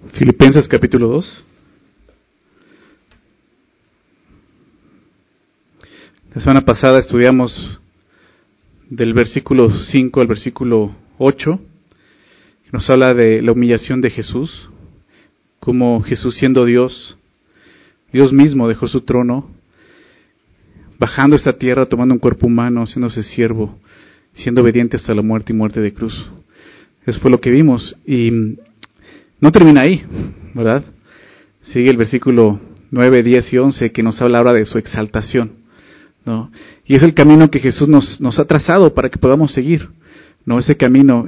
Filipenses capítulo 2. La semana pasada estudiamos del versículo 5 al versículo 8, que nos habla de la humillación de Jesús, como Jesús siendo Dios, Dios mismo dejó su trono, bajando a esta tierra, tomando un cuerpo humano, haciéndose siervo, siendo obediente hasta la muerte y muerte de cruz. Eso fue lo que vimos, y no termina ahí, ¿verdad? Sigue el versículo 9, 10 y 11, que nos habla ahora de su exaltación, ¿no? Y es el camino que Jesús nos ha trazado para que podamos seguir, ¿no? Ese camino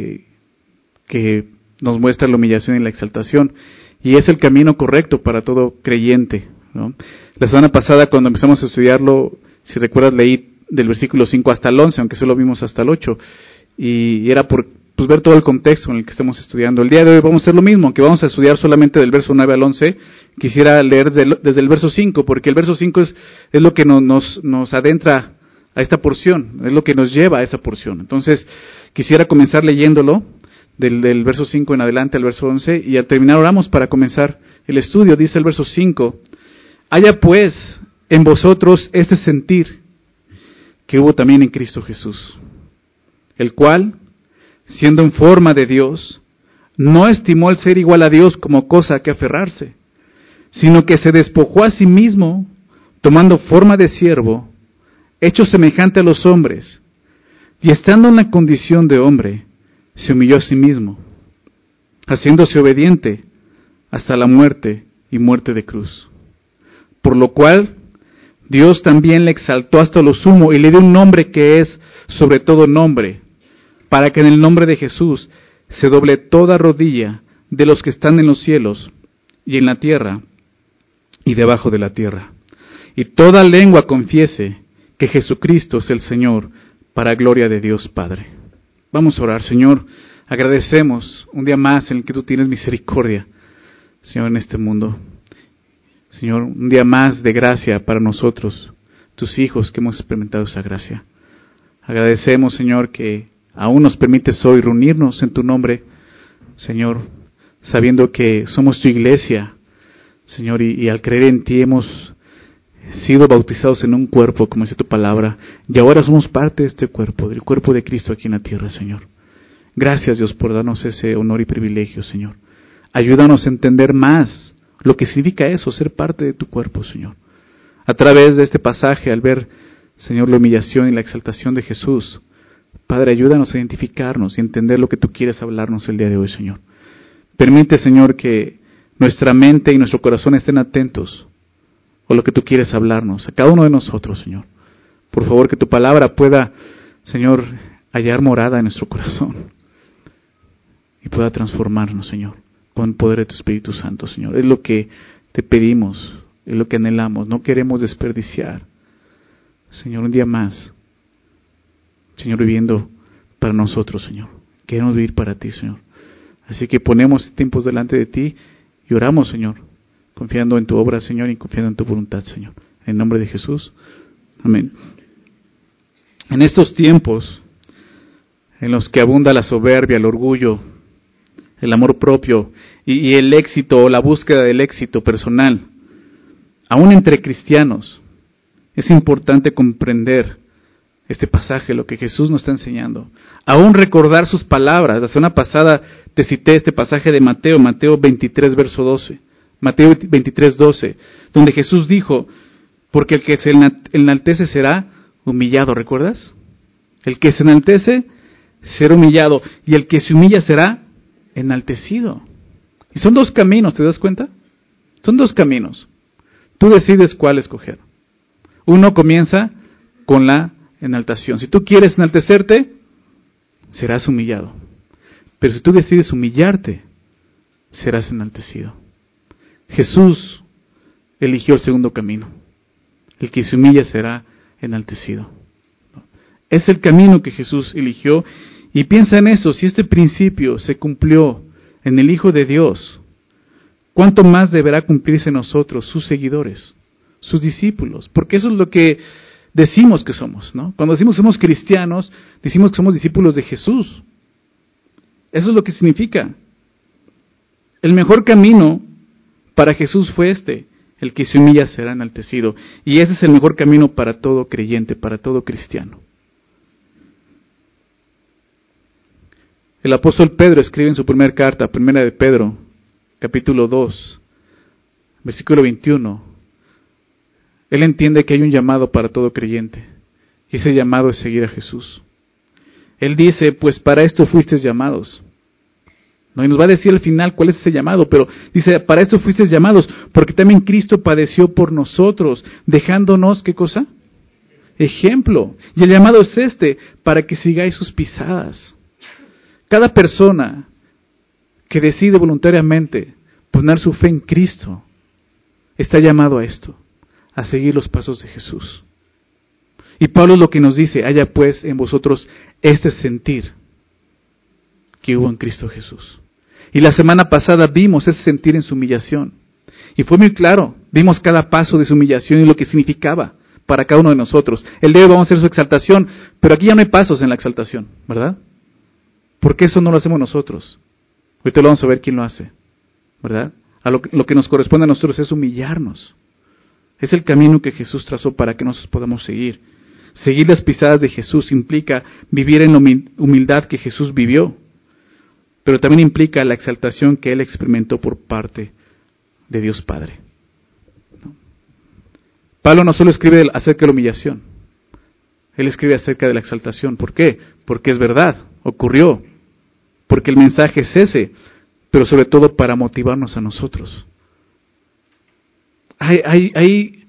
que nos muestra la humillación y la exaltación, y es el camino correcto para todo creyente, ¿no? La semana pasada, cuando empezamos a estudiarlo, si recuerdas, leí del versículo 5 hasta el 11, aunque solo vimos hasta el 8, y era por ver todo el contexto en el que estamos estudiando. El día de hoy vamos a hacer lo mismo, aunque vamos a estudiar solamente del verso 9 al 11, quisiera leer desde el verso 5, porque el verso 5 es lo que nos adentra a esta porción, es lo que nos lleva a esa porción. Entonces, quisiera comenzar leyéndolo, del verso 5 en adelante al verso 11, y al terminar oramos para comenzar el estudio. Dice el verso 5, haya pues en vosotros este sentir que hubo también en Cristo Jesús, el cual, siendo en forma de Dios, no estimó el ser igual a Dios como cosa a que aferrarse, sino que se despojó a sí mismo, tomando forma de siervo, hecho semejante a los hombres, y estando en la condición de hombre, se humilló a sí mismo, haciéndose obediente hasta la muerte y muerte de cruz. Por lo cual, Dios también le exaltó hasta lo sumo y le dio un nombre que es sobre todo nombre, para que en el nombre de Jesús se doble toda rodilla de los que están en los cielos y en la tierra y debajo de la tierra, y toda lengua confiese que Jesucristo es el Señor, para gloria de Dios Padre. Vamos a orar. Señor, agradecemos un día más en el que tú tienes misericordia, Señor, en este mundo. Señor, un día más de gracia para nosotros, tus hijos, que hemos experimentado esa gracia. Agradecemos, Señor, que aún nos permites hoy reunirnos en tu nombre, Señor, sabiendo que somos tu iglesia, Señor, y al creer en ti hemos sido bautizados en un cuerpo, como dice tu palabra, y ahora somos parte de este cuerpo, del cuerpo de Cristo aquí en la tierra, Señor. Gracias, Dios, por darnos ese honor y privilegio, Señor. Ayúdanos a entender más lo que significa eso, ser parte de tu cuerpo, Señor. A través de este pasaje, al ver, Señor, la humillación y la exaltación de Jesús, Padre, ayúdanos a identificarnos y entender lo que tú quieres hablarnos el día de hoy, Señor. Permite, Señor, que nuestra mente y nuestro corazón estén atentos a lo que tú quieres hablarnos, a cada uno de nosotros, Señor. Por favor, que tu palabra pueda, Señor, hallar morada en nuestro corazón y pueda transformarnos, Señor, con el poder de tu Espíritu Santo, Señor. Es lo que te pedimos, es lo que anhelamos. No queremos desperdiciar, Señor, un día más, Señor, viviendo para nosotros, Señor. Queremos vivir para ti, Señor. Así que ponemos tiempos delante de ti y oramos, Señor, confiando en tu obra, Señor, y confiando en tu voluntad, Señor. En el nombre de Jesús. Amén. En estos tiempos en los que abunda la soberbia, el orgullo, el amor propio y el éxito o la búsqueda del éxito personal, aún entre cristianos, es importante comprender este pasaje, lo que Jesús nos está enseñando. Aún recordar sus palabras. La semana pasada te cité este pasaje de Mateo 23, verso 12. Mateo 23, 12, donde Jesús dijo, porque el que se enaltece será humillado, ¿recuerdas? El que se enaltece será humillado, y el que se humilla será enaltecido. Y son dos caminos, ¿te das cuenta? Son dos caminos. Tú decides cuál escoger. Uno comienza con la enaltación. Si tú quieres enaltecerte, serás humillado. Pero si tú decides humillarte, serás enaltecido. Jesús eligió el segundo camino. El que se humilla será enaltecido. Es el camino que Jesús eligió. Y piensa en eso, si este principio se cumplió en el Hijo de Dios, ¿cuánto más deberá cumplirse en nosotros, sus seguidores, sus discípulos? Porque eso es lo que decimos que somos, ¿no? Cuando decimos que somos cristianos, decimos que somos discípulos de Jesús. Eso es lo que significa. El mejor camino para Jesús fue el que se humilla será enaltecido. Y ese es el mejor camino para todo creyente, para todo cristiano. El apóstol Pedro escribe en su primera carta, primera de Pedro, capítulo 2, versículo 21. Él entiende que hay un llamado para todo creyente, y ese llamado es seguir a Jesús. Él dice, pues para esto fuisteis llamados. No, y nos va a decir al final cuál es ese llamado, pero dice, para esto fuisteis llamados, porque también Cristo padeció por nosotros, dejándonos, ¿qué cosa? Ejemplo. Y el llamado es para que sigáis sus pisadas. Cada persona que decide voluntariamente poner su fe en Cristo, está llamado a esto, a seguir los pasos de Jesús. Y Pablo es lo que nos dice, haya pues en vosotros este sentir que hubo en Cristo Jesús. Y la semana pasada vimos ese sentir en su humillación. Y fue muy claro, vimos cada paso de su humillación y lo que significaba para cada uno de nosotros. El día de hoy vamos a hacer su exaltación, pero aquí ya no hay pasos en la exaltación, ¿verdad? Porque eso no lo hacemos nosotros. Ahorita lo vamos a ver quién lo hace, ¿verdad? Lo que nos corresponde a nosotros es humillarnos. Es el camino que Jesús trazó para que nosotros podamos seguir. Seguir las pisadas de Jesús implica vivir en la humildad que Jesús vivió, pero también implica la exaltación que Él experimentó por parte de Dios Padre. Pablo no solo escribe acerca de la humillación, él escribe acerca de la exaltación. ¿Por qué? Porque es verdad, ocurrió, porque el mensaje es ese, pero sobre todo para motivarnos a nosotros. Hay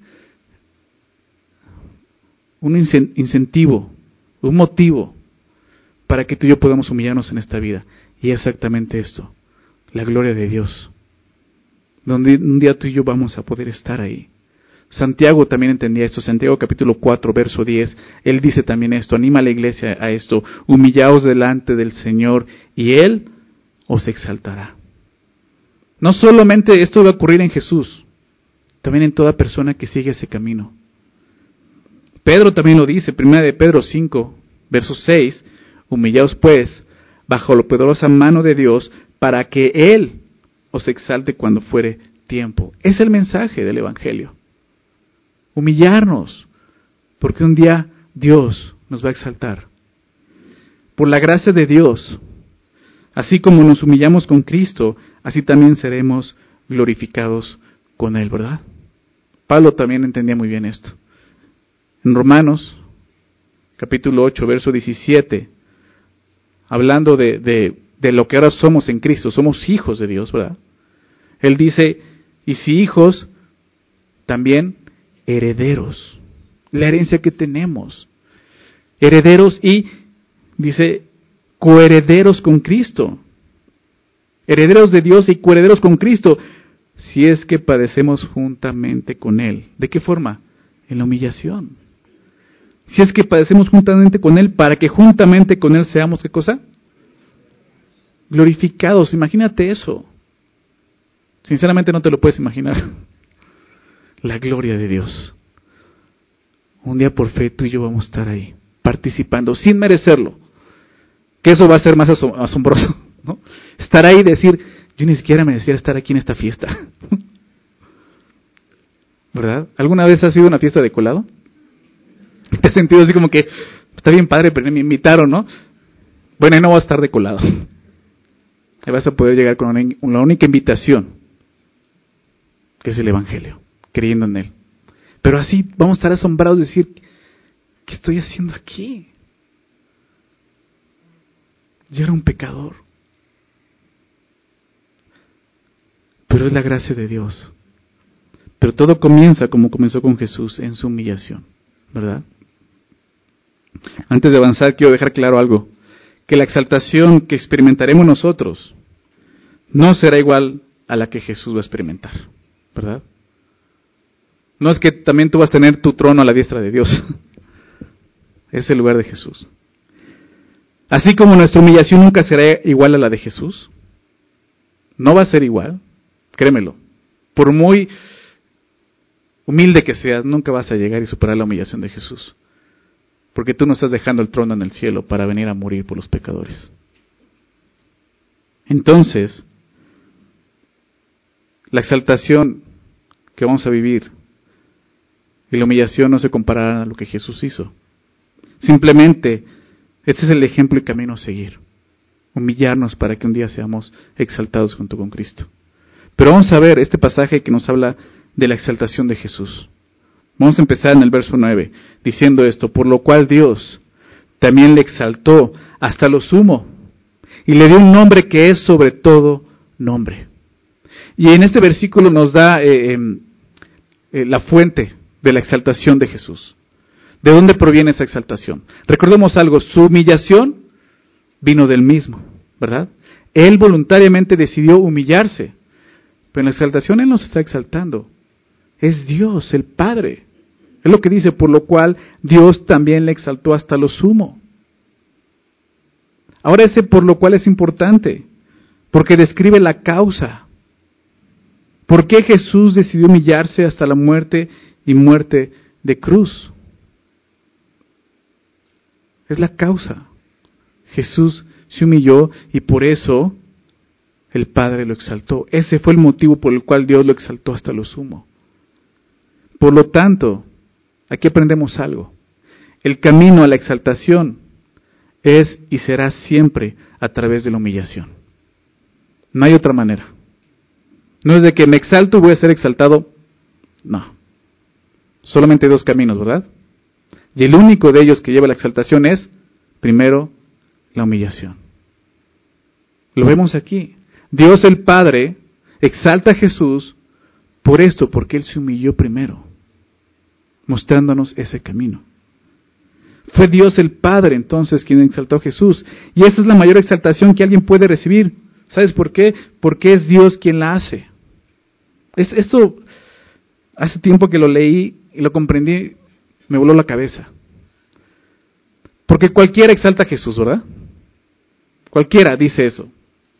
un incentivo, un motivo para que tú y yo podamos humillarnos en esta vida. Y es exactamente esto, la gloria de Dios. Donde un día tú y yo vamos a poder estar ahí. Santiago también entendía esto. Santiago capítulo 4, verso 10, él dice también esto, anima a la iglesia a esto, humillaos delante del Señor y Él os exaltará. No solamente esto va a ocurrir en Jesús, también en toda persona que sigue ese camino. Pedro también lo dice, 1 de Pedro 5, verso 6, humillaos pues bajo la poderosa mano de Dios para que Él os exalte cuando fuere tiempo. Es el mensaje del Evangelio. Humillarnos, porque un día Dios nos va a exaltar. Por la gracia de Dios, así como nos humillamos con Cristo, así también seremos glorificados con Él, ¿verdad? Pablo también entendía muy bien esto. En Romanos, capítulo 8, verso 17, hablando de lo que ahora somos en Cristo, somos hijos de Dios, ¿verdad? Él dice, y si hijos, también herederos, la herencia que tenemos, herederos y, dice, coherederos con Cristo, herederos de Dios y coherederos con Cristo, si es que padecemos juntamente con Él. ¿De qué forma? En la humillación. Si es que padecemos juntamente con Él, para que juntamente con Él seamos, ¿qué cosa? Glorificados. Imagínate eso. Sinceramente no te lo puedes imaginar. La gloria de Dios. Un día por fe tú y yo vamos a estar ahí, participando, sin merecerlo. Que eso va a ser más asombroso, ¿no? Estar ahí y decir, yo ni siquiera merecía estar aquí en esta fiesta. ¿Verdad? ¿Alguna vez has ido a una fiesta de colado? ¿Te has sentido así como que, está bien padre, pero me invitaron, ¿no? Bueno, ahí no vas a estar de colado. Ahí vas a poder llegar con la única invitación, que es el Evangelio, creyendo en Él. Pero así vamos a estar asombrados de decir, ¿qué estoy haciendo aquí? Yo era un pecador. Pero es la gracia de Dios. Pero todo comienza como comenzó con Jesús, en su humillación, ¿verdad? Antes de avanzar, quiero dejar claro algo. Que la exaltación que experimentaremos nosotros no será igual a la que Jesús va a experimentar, ¿verdad? No es que también tú vas a tener tu trono a la diestra de Dios. Es el lugar de Jesús. Así como nuestra humillación nunca será igual a la de Jesús, no va a ser igual, créemelo. Por muy humilde que seas, nunca vas a llegar y superar la humillación de Jesús. Porque tú no estás dejando el trono en el cielo para venir a morir por los pecadores. Entonces, La exaltación que vamos a vivir y la humillación no se compararán a lo que Jesús hizo. Simplemente, este es el ejemplo y camino a seguir. Humillarnos para que un día seamos exaltados junto con Cristo. Pero vamos a ver este pasaje que nos habla de la exaltación de Jesús. Vamos a empezar en el verso 9, diciendo esto: por lo cual Dios también le exaltó hasta lo sumo, y le dio un nombre que es sobre todo nombre. Y en este versículo nos da la fuente de la exaltación de Jesús. ¿De dónde proviene esa exaltación? Recordemos algo, su humillación vino del mismo, ¿verdad? Él voluntariamente decidió humillarse, pero en la exaltación Él nos está exaltando. Es Dios, el Padre. Es lo que dice, por lo cual Dios también le exaltó hasta lo sumo. Ahora ese por lo cual es importante, porque describe la causa. ¿Por qué Jesús decidió humillarse hasta la muerte y muerte de cruz? Es la causa. Jesús se humilló y por eso el Padre lo exaltó. Ese fue el motivo por el cual Dios lo exaltó hasta lo sumo. Por lo tanto, aquí aprendemos algo. El camino a la exaltación es y será siempre a través de la humillación. No hay otra manera. No es de que me exalto y voy a ser exaltado. No. Solamente hay dos caminos, ¿verdad? Y el único de ellos que lleva a la exaltación es, primero, la humillación. Lo vemos aquí. Dios el Padre exalta a Jesús por esto, porque Él se humilló primero, mostrándonos ese camino. Fue Dios el Padre entonces quien exaltó a Jesús. Y esa es la mayor exaltación que alguien puede recibir. ¿Sabes por qué? Porque es Dios quien la hace. Esto, hace tiempo que lo leí y lo comprendí, me voló la cabeza. Porque cualquiera exalta a Jesús, ¿verdad? Cualquiera dice eso.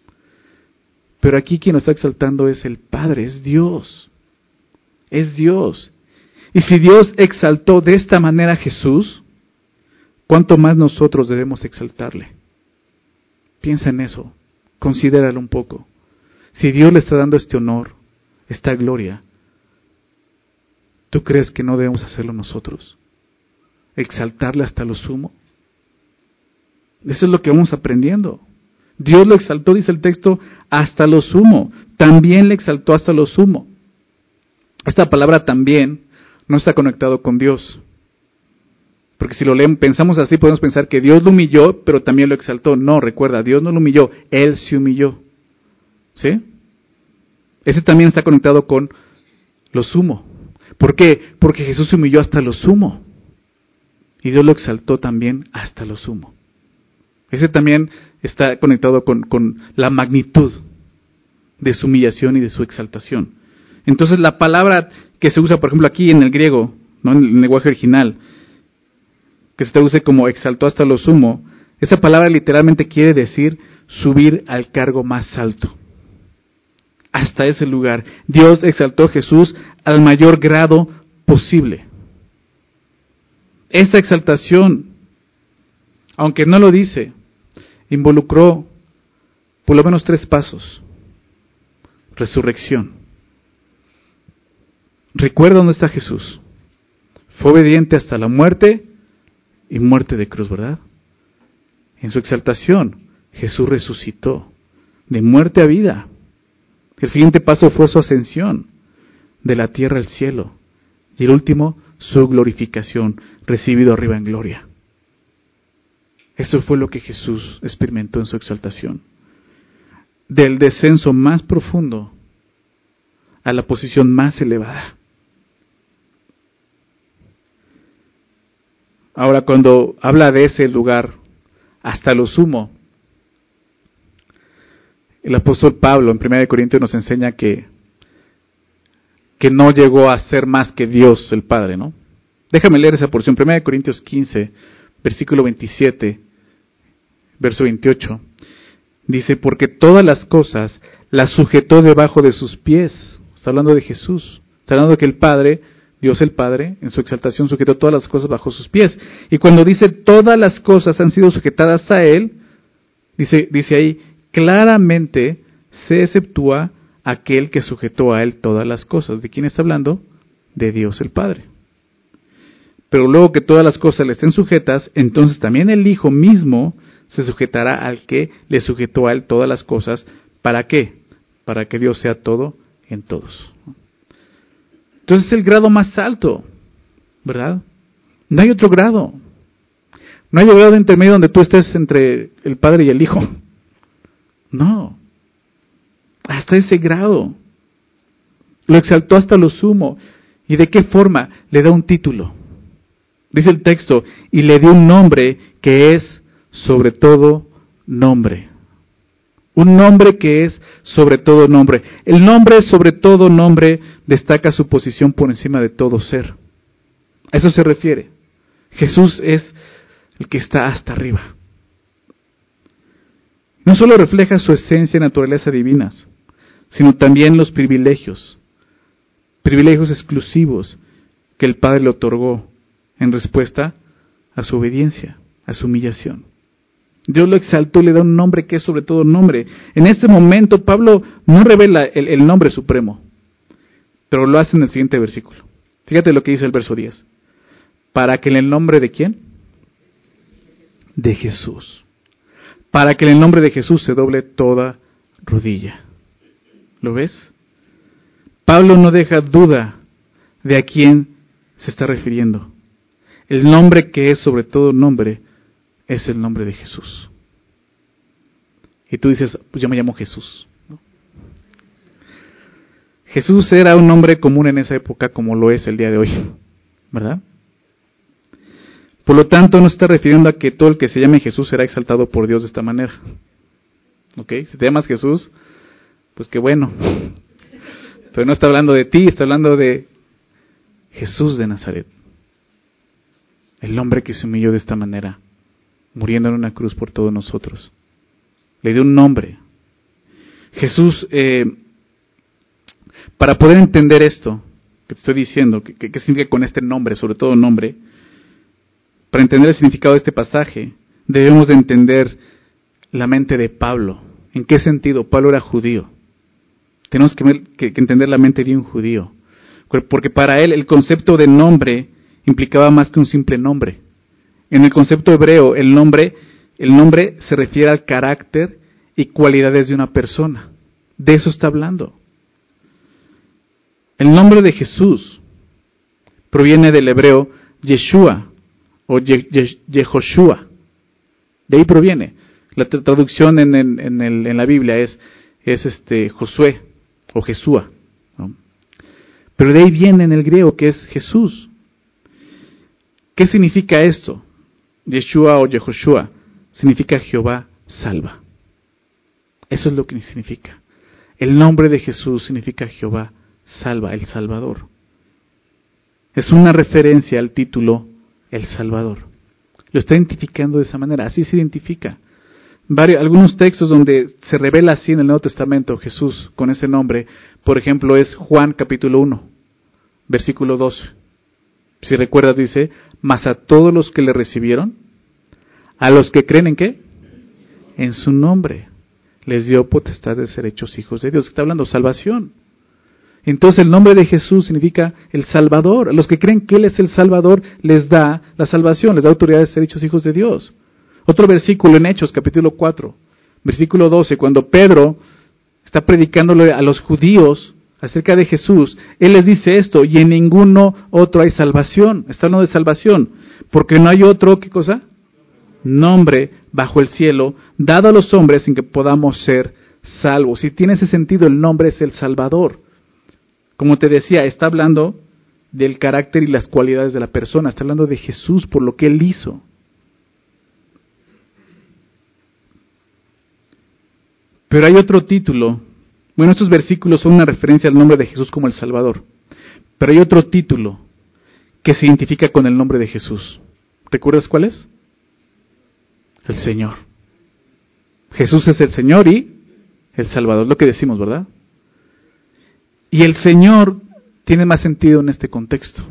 Pero aquí quien nos está exaltando es el Padre, es Dios. Es Dios. Y si Dios exaltó de esta manera a Jesús, ¿cuánto más nosotros debemos exaltarle? Piensa en eso, considéralo un poco. Si Dios le está dando este honor, esta gloria, ¿tú crees que no debemos hacerlo nosotros? ¿Exaltarle hasta lo sumo? Eso es lo que vamos aprendiendo. Dios lo exaltó, dice el texto, hasta lo sumo. También le exaltó hasta lo sumo. Esta palabra también no está conectado con Dios. Porque si lo leemos, pensamos así, podemos pensar que Dios lo humilló, pero también lo exaltó. No, recuerda, Dios no lo humilló, Él se humilló. ¿Sí? Ese también está conectado con lo sumo. ¿Por qué? Porque Jesús se humilló hasta lo sumo. Y Dios lo exaltó también hasta lo sumo. Ese también está conectado con la magnitud de su humillación y de su exaltación. Entonces la palabra que se usa, por ejemplo, aquí en el griego, ¿no? En el lenguaje original, que se traduce como exaltó hasta lo sumo, esa palabra literalmente quiere decir subir al cargo más alto. Hasta ese lugar. Dios exaltó a Jesús al mayor grado posible. Esta exaltación, aunque no lo dice, involucró por lo menos 3 pasos. Resurrección. Recuerda dónde está Jesús. Fue obediente hasta la muerte y muerte de cruz, ¿verdad? En su exaltación, Jesús resucitó de muerte a vida. El siguiente paso fue su ascensión de la tierra al cielo. Y el último, su glorificación, recibido arriba en gloria. Eso fue lo que Jesús experimentó en su exaltación. Del descenso más profundo a la posición más elevada. Ahora, cuando habla de ese lugar, hasta lo sumo, el apóstol Pablo en 1 Corintios nos enseña que no llegó a ser más que Dios el Padre, ¿no? Déjame leer esa porción, 1 Corintios 15, versículo 27, verso 28. Dice, porque todas las cosas las sujetó debajo de sus pies. Está hablando de Jesús. Está hablando de que el Padre, Dios el Padre, en su exaltación sujetó todas las cosas bajo sus pies. Y cuando dice todas las cosas han sido sujetadas a Él, dice ahí, claramente se exceptúa aquel que sujetó a él todas las cosas. ¿De quién está hablando? De Dios el Padre. Pero luego que todas las cosas le estén sujetas, entonces también el Hijo mismo se sujetará al que le sujetó a él todas las cosas. ¿Para qué? Para que Dios sea todo en todos. Entonces es el grado más alto, ¿verdad? No hay otro grado. No hay grado intermedio donde tú estés entre el Padre y el Hijo. No. Hasta ese grado. Lo exaltó hasta lo sumo. ¿Y de qué forma? Le da un título. Dice el texto, y le dio un nombre que es sobre todo nombre. Un nombre que es sobre todo nombre. El nombre sobre todo nombre destaca su posición por encima de todo ser. A eso se refiere. Jesús es el que está hasta arriba. No solo refleja su esencia y naturaleza divinas, sino también los privilegios exclusivos que el Padre le otorgó en respuesta a su obediencia, a su humillación. Dios lo exaltó, le da un nombre que es sobre todo nombre. En este momento Pablo no revela el nombre supremo, pero lo hace en el siguiente versículo. Fíjate lo que dice el verso 10. ¿Para que en el nombre de quién? De Jesús. Para que en el nombre de Jesús se doble toda rodilla. ¿Lo ves? Pablo no deja duda de a quién se está refiriendo. El nombre que es sobre todo nombre es el nombre de Jesús. Y tú dices, pues yo me llamo Jesús, ¿no? Jesús era un nombre común en esa época como lo es el día de hoy, ¿verdad? Por lo tanto, no se está refiriendo a que todo el que se llame Jesús será exaltado por Dios de esta manera. ¿Ok? Si te llamas Jesús, pues qué bueno. Pero no está hablando de ti, está hablando de Jesús de Nazaret. El hombre que se humilló de esta manera, muriendo en una cruz por todos nosotros. Le dio un nombre. Jesús, para poder entender esto que te estoy diciendo, ¿qué significa con este nombre, sobre todo nombre? Para entender el significado de este pasaje, debemos de entender la mente de Pablo. ¿En qué sentido? Pablo era judío. Tenemos que entender la mente de un judío. Porque para él el concepto de nombre implicaba más que un simple nombre. En el concepto hebreo, el nombre se refiere al carácter y cualidades de una persona. De eso está hablando. El nombre de Jesús proviene del hebreo Yeshua o Yehoshua. De ahí proviene. La traducción en la Biblia es Josué o Jesúa, ¿no? Pero de ahí viene en el griego que es Jesús. ¿Qué significa esto? Yeshua o Yehoshua significa Jehová salva. Eso es lo que significa. El nombre de Jesús significa Jehová salva, el Salvador. Es una referencia al título El Salvador. Lo está identificando de esa manera, así se identifica. Algunos textos donde se revela así en el Nuevo Testamento Jesús con ese nombre, por ejemplo, es Juan capítulo 1, versículo 12. Si recuerdas, dice, mas a todos los que le recibieron, a los que creen en ¿qué? En su nombre, les dio potestad de ser hechos hijos de Dios. Está hablando salvación. Entonces el nombre de Jesús significa el Salvador. A los que creen que Él es el Salvador, les da la salvación, les da autoridad de ser hechos hijos de Dios. Otro versículo en Hechos, capítulo 4, versículo 12, cuando Pedro está predicándole a los judíos acerca de Jesús, él les dice esto, y en ninguno otro hay salvación. Está hablando de salvación, porque no hay otro, ¿qué cosa? Nombre bajo el cielo, dado a los hombres en que podamos ser salvos. Si tiene ese sentido, el nombre es el Salvador. Como te decía, está hablando del carácter y las cualidades de la persona, está hablando de Jesús por lo que Él hizo. Pero hay otro título. Bueno, estos versículos son una referencia al nombre de Jesús como el Salvador. Pero hay otro título que se identifica con el nombre de Jesús. ¿Recuerdas cuál es? El Señor. Jesús es el Señor y el Salvador, lo que decimos, ¿verdad? Y el Señor tiene más sentido en este contexto.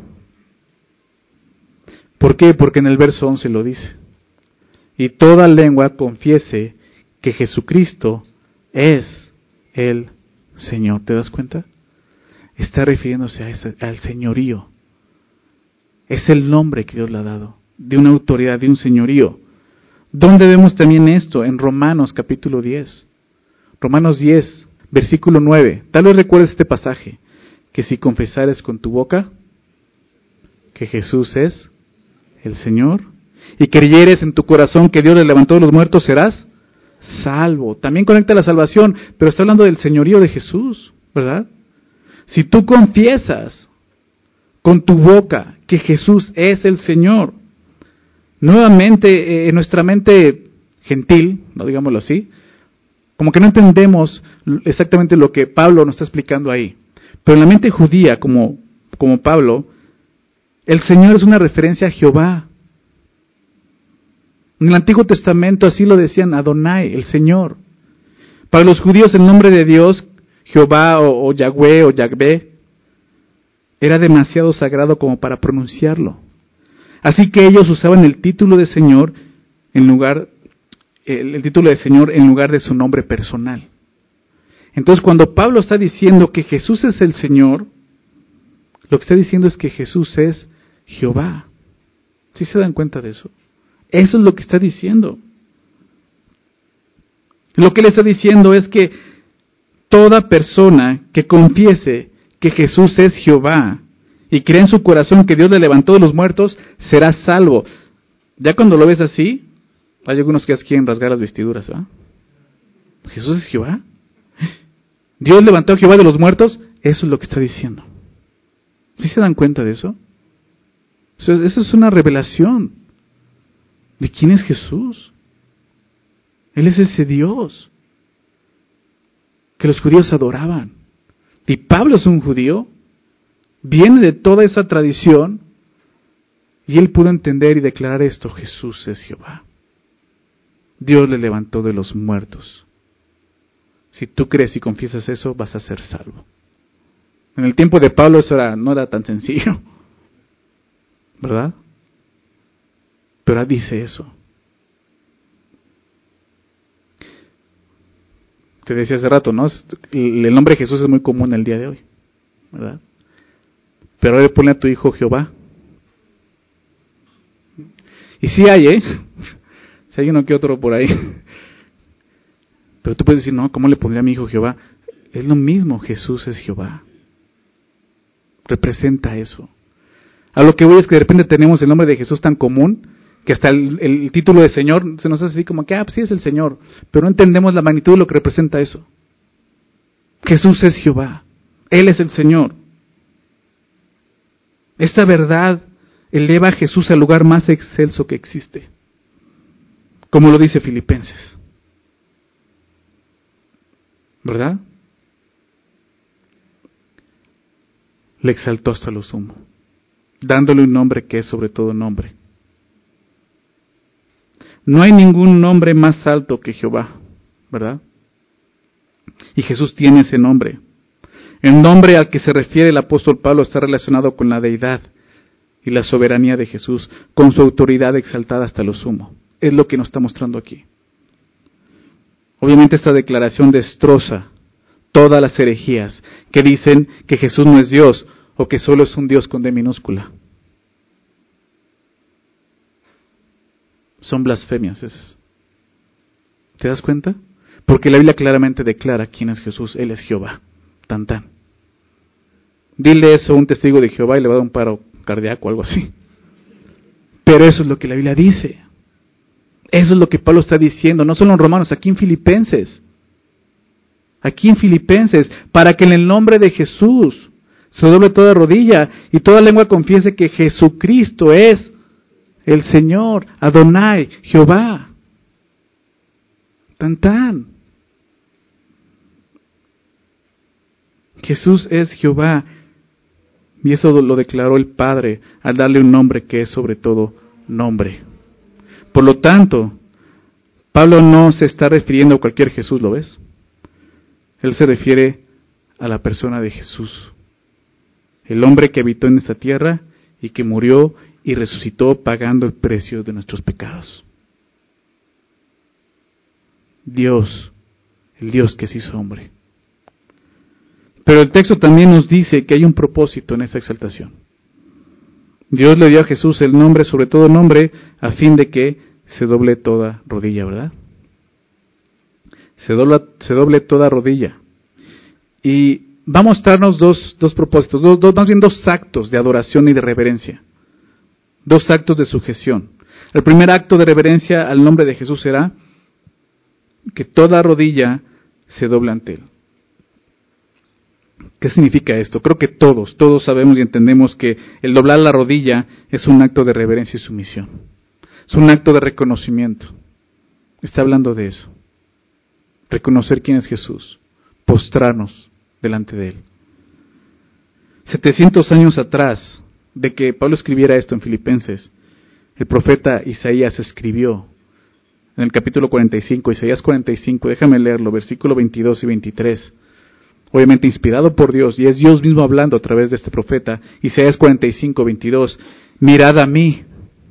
¿Por qué? Porque en el verso 11 lo dice. Y toda lengua confiese que Jesucristo es el Señor. ¿Te das cuenta? Está refiriéndose al señorío. Es el nombre que Dios le ha dado, de una autoridad, de un señorío. ¿Dónde vemos también esto? En Romanos capítulo 10. Romanos 10, versículo 9. Tal vez recuerdes este pasaje, que si confesares con tu boca que Jesús es el Señor, y creyeres en tu corazón que Dios le levantó de los muertos, serás salvo. También conecta la salvación, pero está hablando del señorío de Jesús, ¿verdad? Si tú confiesas con tu boca que Jesús es el Señor, nuevamente en nuestra mente gentil, no digámoslo así, como que no entendemos exactamente lo que Pablo nos está explicando ahí. Pero en la mente judía, como Pablo, el Señor es una referencia a Jehová. En el Antiguo Testamento así lo decían, Adonai, el Señor. Para los judíos el nombre de Dios, Jehová o Yahweh o Yahvé, era demasiado sagrado como para pronunciarlo. Así que ellos usaban el título de Señor en lugar de su nombre personal. Entonces cuando Pablo está diciendo que Jesús es el Señor, lo que está diciendo es que Jesús es Jehová. ¿Sí se dan cuenta de eso? Eso es lo que está diciendo. Lo que él está diciendo es que toda persona que confiese que Jesús es Jehová y cree en su corazón que Dios le levantó de los muertos, será salvo. Ya cuando lo ves así, hay algunos que quieren rasgar las vestiduras, ¿verdad? ¿Jesús es Jehová? ¿Dios levantó a Jehová de los muertos? Eso es lo que está diciendo. ¿Sí se dan cuenta de eso? Eso es una revelación de quién es Jesús. Él es ese Dios que los judíos adoraban. Y Pablo es un judío, viene de toda esa tradición, y él pudo entender y declarar esto: Jesús es Jehová. Dios le levantó de los muertos. Si tú crees y confiesas eso, vas a ser salvo. En el tiempo de Pablo eso no era tan sencillo, ¿verdad? Pero dice eso. Te decía hace rato, ¿no? El nombre de Jesús es muy común el día de hoy, ¿verdad? Pero ahora ponle a tu hijo Jehová. Y sí hay, si hay uno que otro por ahí. Pero tú puedes decir, no, ¿cómo le pondría a mi hijo Jehová? Es lo mismo, Jesús es Jehová. Representa eso. A lo que voy es que de repente tenemos el nombre de Jesús tan común que hasta el título de Señor se nos hace así como que, pues sí es el Señor, pero no entendemos la magnitud de lo que representa eso. Jesús es Jehová, Él es el Señor. Esta verdad eleva a Jesús al lugar más excelso que existe, como lo dice Filipenses, ¿verdad? Le exaltó hasta lo sumo, dándole un nombre que es sobre todo nombre. No hay ningún nombre más alto que Jehová, ¿verdad? Y Jesús tiene ese nombre. El nombre al que se refiere el apóstol Pablo está relacionado con la deidad y la soberanía de Jesús, con su autoridad exaltada hasta lo sumo. Es lo que nos está mostrando aquí. Obviamente esta declaración destroza todas las herejías que dicen que Jesús no es Dios o que solo es un Dios con D minúscula. Son blasfemias esas. ¿Te das cuenta? Porque la Biblia claramente declara quién es Jesús. Él es Jehová. Tan tan. Dile eso a un testigo de Jehová y le va a dar un paro cardíaco o algo así. Pero eso es lo que la Biblia dice. Eso es lo que Pablo está diciendo, no solo en Romanos, aquí en Filipenses. Aquí en Filipenses, para que en el nombre de Jesús se doble toda rodilla y toda lengua confiese que Jesucristo es el Señor, Adonai, Jehová. Tan tan. Jesús es Jehová. Y eso lo declaró el Padre al darle un nombre que es sobre todo nombre. Por lo tanto, Pablo no se está refiriendo a cualquier Jesús, ¿lo ves? Él se refiere a la persona de Jesús. El hombre que habitó en esta tierra y que murió y resucitó pagando el precio de nuestros pecados. Dios, el Dios que se hizo hombre. Pero el texto también nos dice que hay un propósito en esta exaltación. Dios le dio a Jesús el nombre, sobre todo nombre, a fin de que se doble toda rodilla, ¿verdad? Se doble toda rodilla. Y va a mostrarnos dos propósitos, más bien dos actos de adoración y de reverencia. Dos actos de sujeción. El primer acto de reverencia al nombre de Jesús será que toda rodilla se doble ante Él. ¿Qué significa esto? Creo que todos sabemos y entendemos que el doblar la rodilla es un acto de reverencia y sumisión. Es un acto de reconocimiento. Está hablando de eso. Reconocer quién es Jesús. Postrarnos delante de Él. 700 años atrás de que Pablo escribiera esto en Filipenses, el profeta Isaías escribió en el capítulo 45, Isaías 45, déjame leerlo, versículo 22 y 23. Obviamente inspirado por Dios, y es Dios mismo hablando a través de este profeta. Isaías 45, 22. Mirad a mí,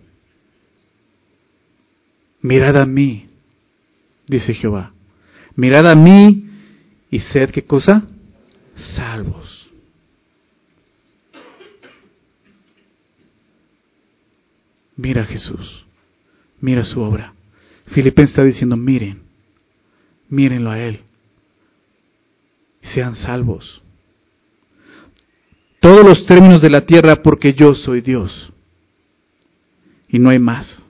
dice Jehová. Mirad a mí y sed, ¿qué cosa? Salvos. Mira a Jesús, mira su obra. Filipenses está diciendo, mírenlo a Él. Sean salvos. Todos los términos de la tierra, porque yo soy Dios. Y no hay más.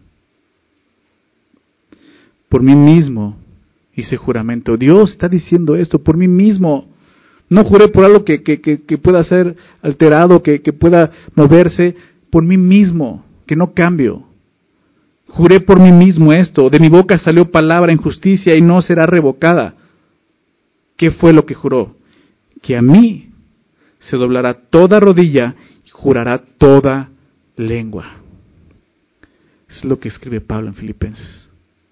Por mí mismo hice juramento. Dios está diciendo esto, por mí mismo. No juré por algo que pueda ser alterado, que pueda moverse. Por mí mismo, que no cambio. Juré por mí mismo esto. De mi boca salió palabra en justicia y no será revocada. ¿Qué fue lo que juró? Que a mí se doblará toda rodilla y jurará toda lengua. Es lo que escribe Pablo en Filipenses.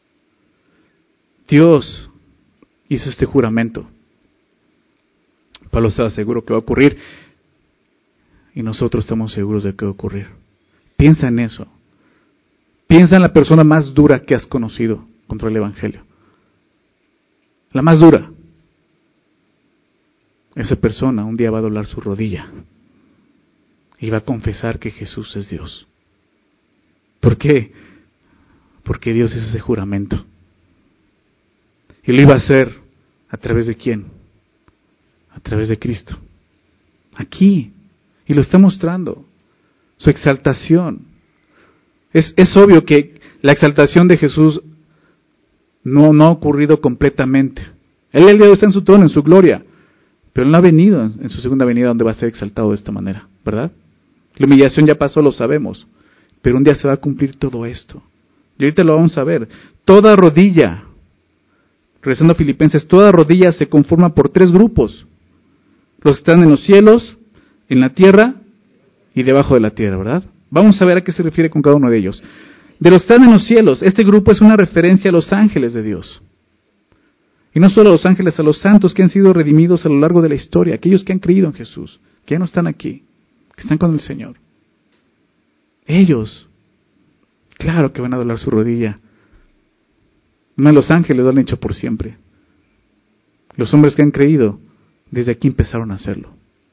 Dios hizo este juramento. Pablo estaba seguro que va a ocurrir y nosotros estamos seguros de que va a ocurrir. Piensa en eso. Piensa en la persona más dura que has conocido contra el Evangelio. La más dura. Esa persona un día va a doblar su rodilla y va a confesar que Jesús es Dios. ¿Por qué? Porque Dios hizo ese juramento. Y lo iba a hacer a través de ¿quién? A través de Cristo. Aquí. Y lo está mostrando. Su exaltación. Es obvio que la exaltación de Jesús no ha ocurrido completamente. Él el día de hoy está en su trono, en su gloria. Pero Él no ha venido en su segunda venida donde va a ser exaltado de esta manera, ¿verdad? La humillación ya pasó, lo sabemos. Pero un día se va a cumplir todo esto. Y ahorita lo vamos a ver. Toda rodilla, regresando a Filipenses, toda rodilla se conforma por tres grupos. Los que están en los cielos, en la tierra y debajo de la tierra, ¿verdad? Vamos a ver a qué se refiere con cada uno de ellos. De los que están en los cielos, este grupo es una referencia a los ángeles de Dios. Y no solo a los ángeles, a los santos que han sido redimidos a lo largo de la historia, aquellos que han creído en Jesús, que ya no están aquí, que están con el Señor. Ellos, claro que van a doblar su rodilla. No, los ángeles lo han hecho por siempre. Los hombres que han creído, desde aquí empezaron a hacerlo.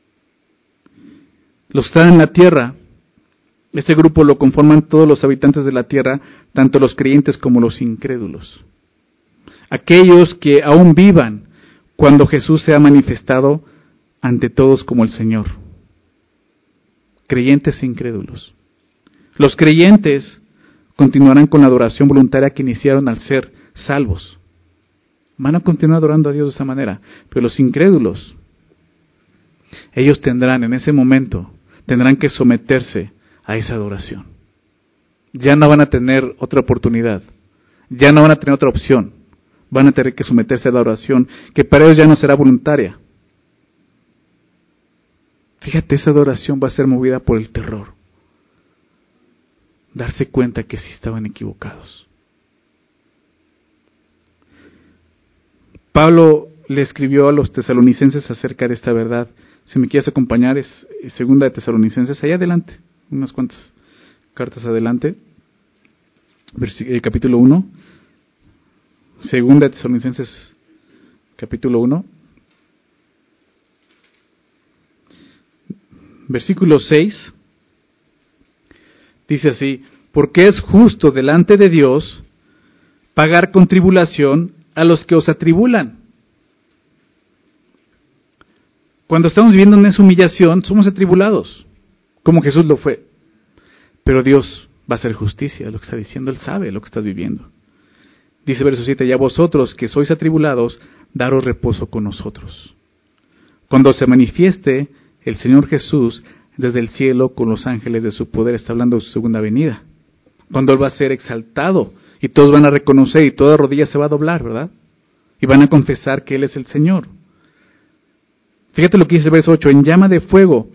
Los que están en la tierra, este grupo lo conforman todos los habitantes de la tierra, tanto los creyentes como los incrédulos. Aquellos que aún vivan cuando Jesús sea manifestado ante todos como el Señor. Creyentes e incrédulos. Los creyentes continuarán con la adoración voluntaria que iniciaron al ser salvos. Van a continuar adorando a Dios de esa manera. Pero los incrédulos, ellos tendrán en ese momento, tendrán que someterse a esa adoración. Ya no van a tener otra oportunidad. Ya no van a tener otra opción. Van a tener que someterse a la adoración, que para ellos ya no será voluntaria. Fíjate, esa adoración va a ser movida por el terror. Darse cuenta que sí estaban equivocados. Pablo le escribió a los tesalonicenses acerca de esta verdad. Si me quieres acompañar, es segunda de Tesalonicenses, allá adelante, unas cuantas cartas adelante, capítulo 1. Segunda de Tesalonicenses, capítulo 1. versículo 6, dice así: porque es justo delante de Dios pagar con tribulación a los que os atribulan. Cuando estamos viviendo en esa humillación, somos atribulados, como Jesús lo fue. Pero Dios va a hacer justicia, lo que está diciendo, Él sabe lo que estás viviendo. Dice verso 7, y a vosotros que sois atribulados, daros reposo con nosotros. Cuando se manifieste el Señor Jesús desde el cielo con los ángeles de su poder, está hablando de su segunda venida. Cuando Él va a ser exaltado y todos van a reconocer y toda rodilla se va a doblar, ¿verdad? Y van a confesar que Él es el Señor. Fíjate lo que dice el verso 8, en llama de fuego.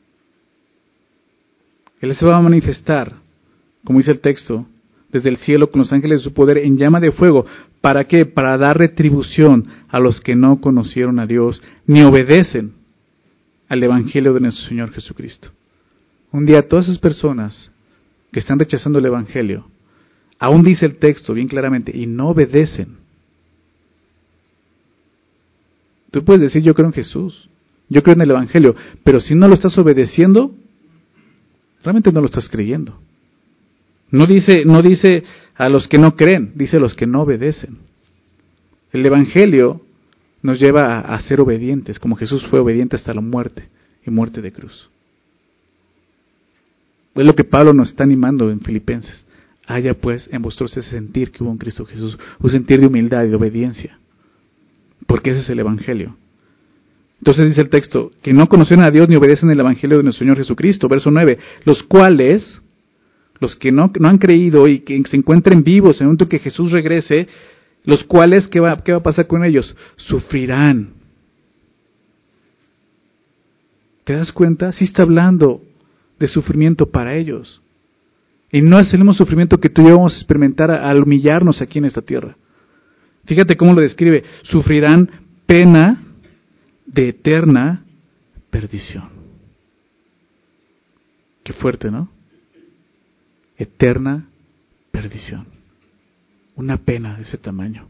Él se va a manifestar, como dice el texto, desde el cielo con los ángeles de su poder en llama de fuego. ¿Para qué? Para dar retribución a los que no conocieron a Dios ni obedecen al Evangelio de nuestro Señor Jesucristo. Un día todas esas personas que están rechazando el Evangelio, aún dice el texto bien claramente, y no obedecen. Tú puedes decir, yo creo en Jesús, yo creo en el Evangelio, pero si no lo estás obedeciendo, realmente no lo estás creyendo. No dice a los que no creen, dice a los que no obedecen. El Evangelio nos lleva a ser obedientes, como Jesús fue obediente hasta la muerte, y muerte de cruz. Es lo que Pablo nos está animando en Filipenses. Haya pues en vosotros ese sentir que hubo en Cristo Jesús, un sentir de humildad y de obediencia, porque ese es el Evangelio. Entonces dice el texto, que no conocieron a Dios ni obedecen el Evangelio de nuestro Señor Jesucristo. Verso 9, los cuales, los que no han creído y que se encuentren vivos en el momento que Jesús regrese, los cuales, ¿qué va a pasar con ellos? Sufrirán. ¿Te das cuenta? Sí está hablando de sufrimiento para ellos. Y no es el mismo sufrimiento que tú y yo vamos a experimentar al humillarnos aquí en esta tierra. Fíjate cómo lo describe. Sufrirán pena de eterna perdición. Qué fuerte, ¿no? Eterna perdición. Una pena de ese tamaño.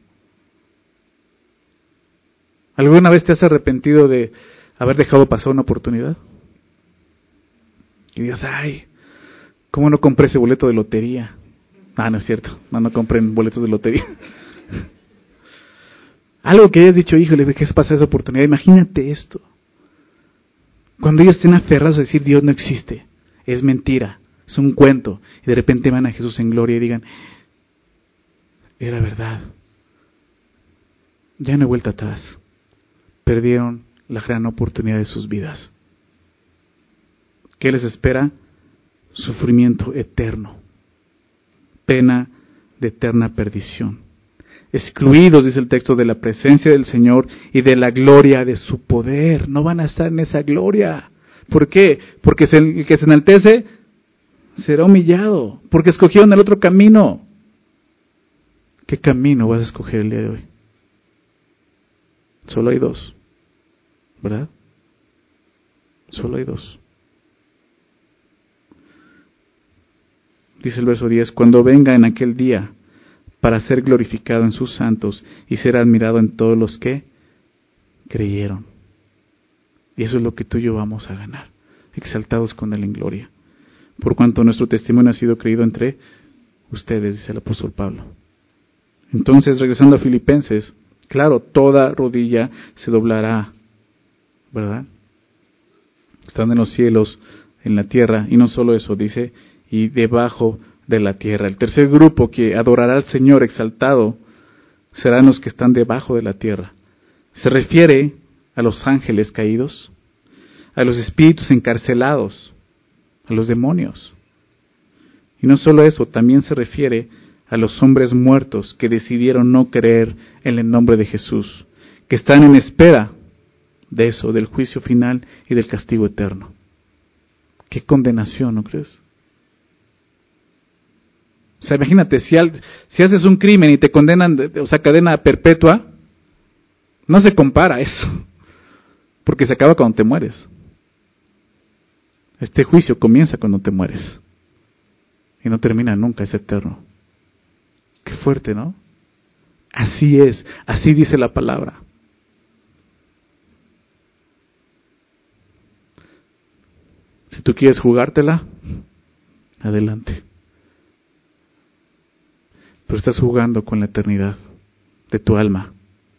¿Alguna vez te has arrepentido de haber dejado pasar una oportunidad? Y dices, ay, ¿cómo no compré ese boleto de lotería? No es cierto, no compren boletos de lotería. Algo que hayas dicho, híjole, dejé pasar esa oportunidad. Imagínate esto. Cuando ellos estén aferrados a decir Dios no existe, es mentira, es un cuento, y de repente van a Jesús en gloria y digan, era verdad. Ya no hay vuelta atrás. Perdieron la gran oportunidad de sus vidas. ¿Qué les espera? Sufrimiento eterno. Pena de eterna perdición. Excluidos, dice el texto, de la presencia del Señor y de la gloria de su poder. No van a estar en esa gloria. ¿Por qué? Porque el que se enaltece será humillado. Porque escogieron el otro camino. ¿Qué camino vas a escoger el día de hoy? Solo hay dos, ¿verdad? Solo hay dos. Dice el verso 10, cuando venga en aquel día para ser glorificado en sus santos y ser admirado en todos los que creyeron. Y eso es lo que tú y yo vamos a ganar, exaltados con Él en gloria. Por cuanto nuestro testimonio ha sido creído entre ustedes, dice el apóstol Pablo. Entonces, regresando a Filipenses, claro, toda rodilla se doblará, ¿verdad? Están en los cielos, en la tierra, y no solo eso, dice, y debajo de la tierra. El tercer grupo que adorará al Señor exaltado serán los que están debajo de la tierra. Se refiere a los ángeles caídos, a los espíritus encarcelados, a los demonios. Y no solo eso, también se refiere a los hombres muertos que decidieron no creer en el nombre de Jesús, que están en espera de eso, del juicio final y del castigo eterno. Qué condenación, ¿no crees? O sea, imagínate, si haces un crimen y te condenan, cadena perpetua, no se compara eso, porque se acaba cuando te mueres. Este juicio comienza cuando te mueres y no termina nunca, es eterno. Qué fuerte, ¿no? Así es, así dice la palabra. Si tú quieres jugártela, adelante. Pero estás jugando con la eternidad de tu alma.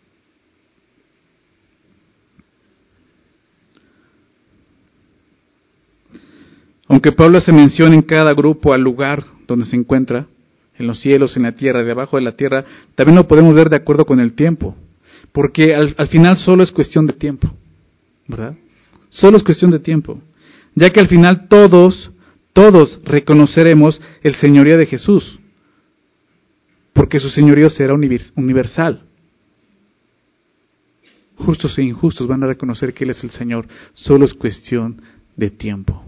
Aunque Pablo hace mención en cada grupo al lugar donde se encuentra, en los cielos, en la tierra, debajo de la tierra, también lo podemos ver de acuerdo con el tiempo. Porque al final solo es cuestión de tiempo, ¿verdad? Solo es cuestión de tiempo. Ya que al final todos reconoceremos el señorío de Jesús. Porque su señorío será universal. Justos e injustos van a reconocer que Él es el Señor. Solo es cuestión de tiempo.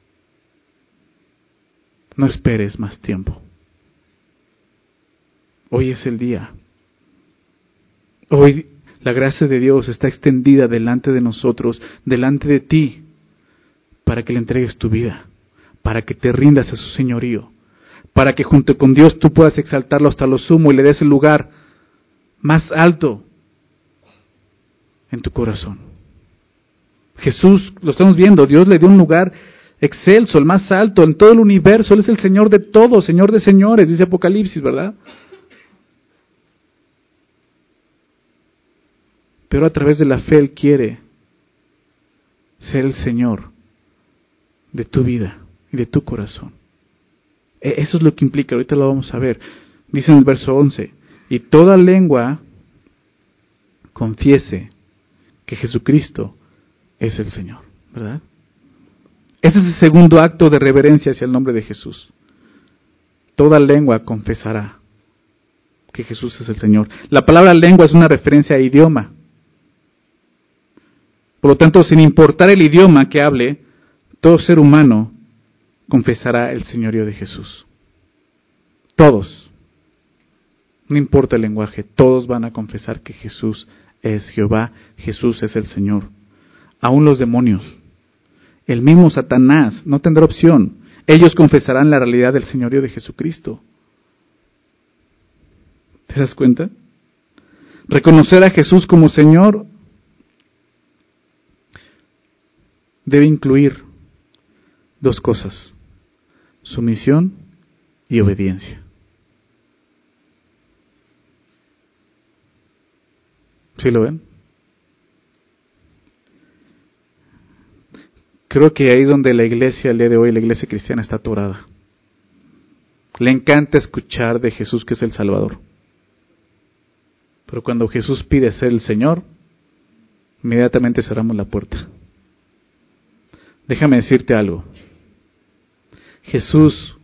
No esperes más tiempo. Hoy es el día. Hoy la gracia de Dios está extendida delante de nosotros, delante de ti, para que le entregues tu vida, para que te rindas a su señorío, para que junto con Dios tú puedas exaltarlo hasta lo sumo y le des el lugar más alto en tu corazón. Jesús, lo estamos viendo, Dios le dio un lugar excelso, el más alto en todo el universo. Él es el Señor de todo, Señor de señores, dice Apocalipsis, ¿verdad? Pero a través de la fe Él quiere ser el Señor de tu vida y de tu corazón. Eso es lo que implica, ahorita lo vamos a ver. Dice en el verso 11, y toda lengua confiese que Jesucristo es el Señor, ¿verdad? Ese es el segundo acto de reverencia hacia el nombre de Jesús. Toda lengua confesará que Jesús es el Señor. La palabra lengua es una referencia a idioma. Por lo tanto, sin importar el idioma que hable, todo ser humano confesará el señorío de Jesús. Todos. No importa el lenguaje, todos van a confesar que Jesús es Jehová, Jesús es el Señor. Aún los demonios. El mismo Satanás no tendrá opción. Ellos confesarán la realidad del señorío de Jesucristo. ¿Te das cuenta? Reconocer a Jesús como Señor debe incluir dos cosas: sumisión y obediencia. ¿Sí lo ven? Creo que ahí es donde la iglesia, el día de hoy, la iglesia cristiana está atorada. Le encanta escuchar de Jesús que es el Salvador. Pero cuando Jesús pide ser el Señor, inmediatamente cerramos la puerta. Déjame decirte algo. Jesús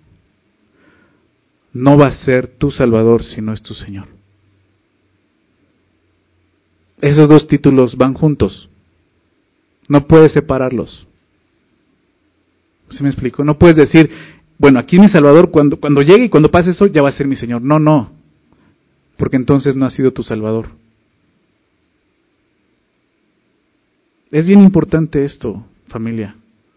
no va a ser tu Salvador si no es tu Señor. Esos dos títulos van juntos. No puedes separarlos. ¿Sí me explico? No puedes decir, bueno, aquí mi Salvador, cuando llegue y cuando pase eso, ya va a ser mi Señor. No. Porque entonces no ha sido tu Salvador. Es bien importante esto, familia.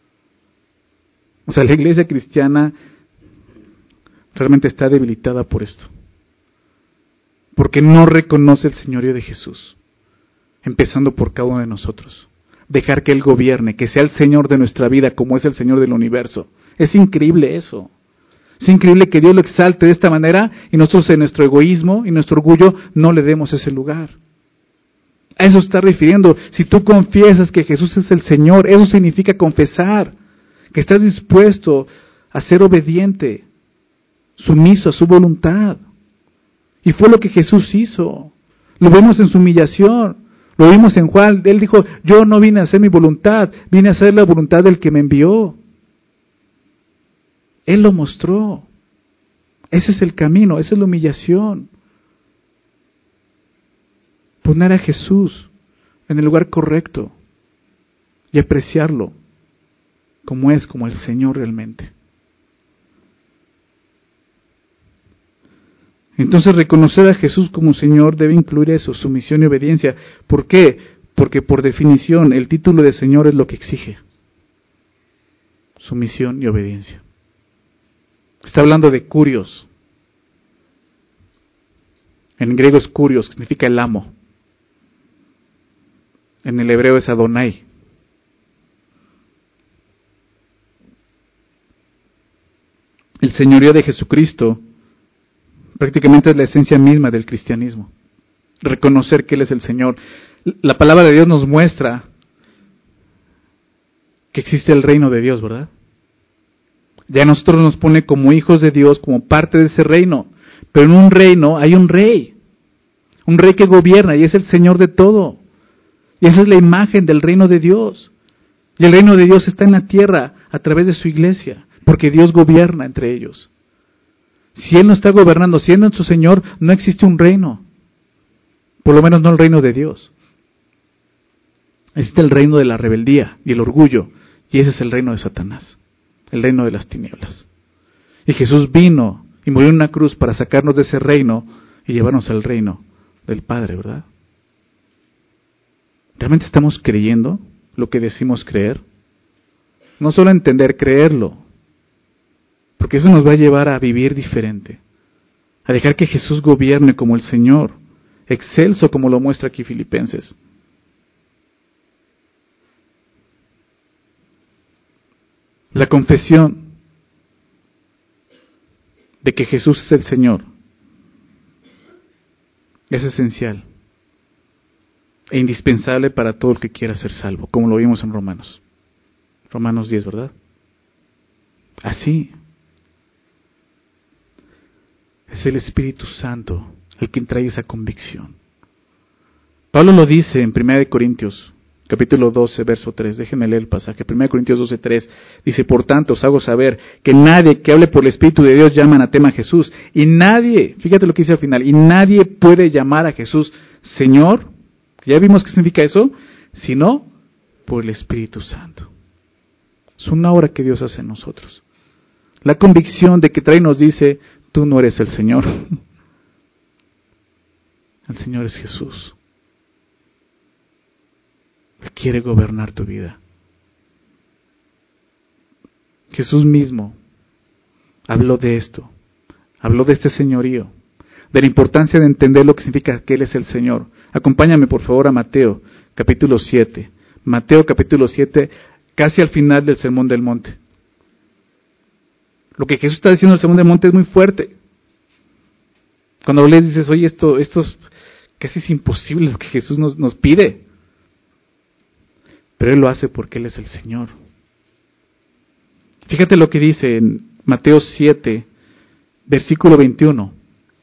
O sea, la iglesia cristiana realmente está debilitada por esto. Porque no reconoce el señorío de Jesús. Empezando por cada uno de nosotros. Dejar que Él gobierne, que sea el Señor de nuestra vida como es el Señor del universo. Es increíble eso. Es increíble que Dios lo exalte de esta manera y nosotros en nuestro egoísmo y nuestro orgullo no le demos ese lugar. A eso está refiriendo. Si tú confiesas que Jesús es el Señor, eso significa confesar que estás dispuesto a ser obediente, sumiso a su voluntad. Y fue lo que Jesús hizo. Lo vemos en su humillación. Lo vimos en Juan. Él dijo, yo no vine a hacer mi voluntad, vine a hacer la voluntad del que me envió. Él lo mostró. Ese es el camino, esa es la humillación. Poner a Jesús en el lugar correcto y apreciarlo como es, como el Señor realmente. Entonces reconocer a Jesús como Señor debe incluir eso, sumisión y obediencia. ¿Por qué? Porque por definición el título de Señor es lo que exige. Sumisión y obediencia. Está hablando de kurios. En griego es kurios, que significa el amo. En el hebreo es Adonai. El señorío de Jesucristo prácticamente es la esencia misma del cristianismo. Reconocer que Él es el Señor. La palabra de Dios nos muestra que existe el reino de Dios, ¿verdad? Ya nosotros nos pone como hijos de Dios, como parte de ese reino. Pero en un reino hay un rey que gobierna y es el Señor de todo. Y esa es la imagen del reino de Dios. Y el reino de Dios está en la tierra a través de su iglesia, porque Dios gobierna entre ellos. Si Él no está gobernando, siendo su Señor, no existe un reino. Por lo menos no el reino de Dios. Existe el reino de la rebeldía y el orgullo, y ese es el reino de Satanás, el reino de las tinieblas. Y Jesús vino y murió en una cruz para sacarnos de ese reino y llevarnos al reino del Padre, ¿verdad? ¿Realmente estamos creyendo lo que decimos creer? No solo entender, creerlo. Porque eso nos va a llevar a vivir diferente. A dejar que Jesús gobierne como el Señor, excelso como lo muestra aquí Filipenses. La confesión de que Jesús es el Señor es esencial e indispensable para todo el que quiera ser salvo, como lo vimos en Romanos 10, ¿verdad? Así. Es el Espíritu Santo el que trae esa convicción. Pablo lo dice en 1 Corintios, capítulo 12, verso 3. Déjenme leer el pasaje. 1 Corintios 12, 3. Dice, por tanto, os hago saber que nadie que hable por el Espíritu de Dios llama anatema a Jesús. Y nadie, fíjate lo que dice al final, y nadie puede llamar a Jesús Señor. ¿Ya vimos qué significa eso? Sino por el Espíritu Santo. Es una obra que Dios hace en nosotros. La convicción de que trae nos dice, tú no eres el Señor. El Señor es Jesús. Él quiere gobernar tu vida. Jesús mismo habló de esto. Habló de este señorío. De la importancia de entender lo que significa que Él es el Señor. Acompáñame por favor a Mateo, capítulo 7. Mateo, capítulo 7, casi al final del Sermón del Monte. Lo que Jesús está diciendo en el Sermón del Monte es muy fuerte. Cuando lees dices, oye, esto es casi es imposible lo que Jesús nos pide. Pero Él lo hace porque Él es el Señor. Fíjate lo que dice en Mateo 7, versículo 21.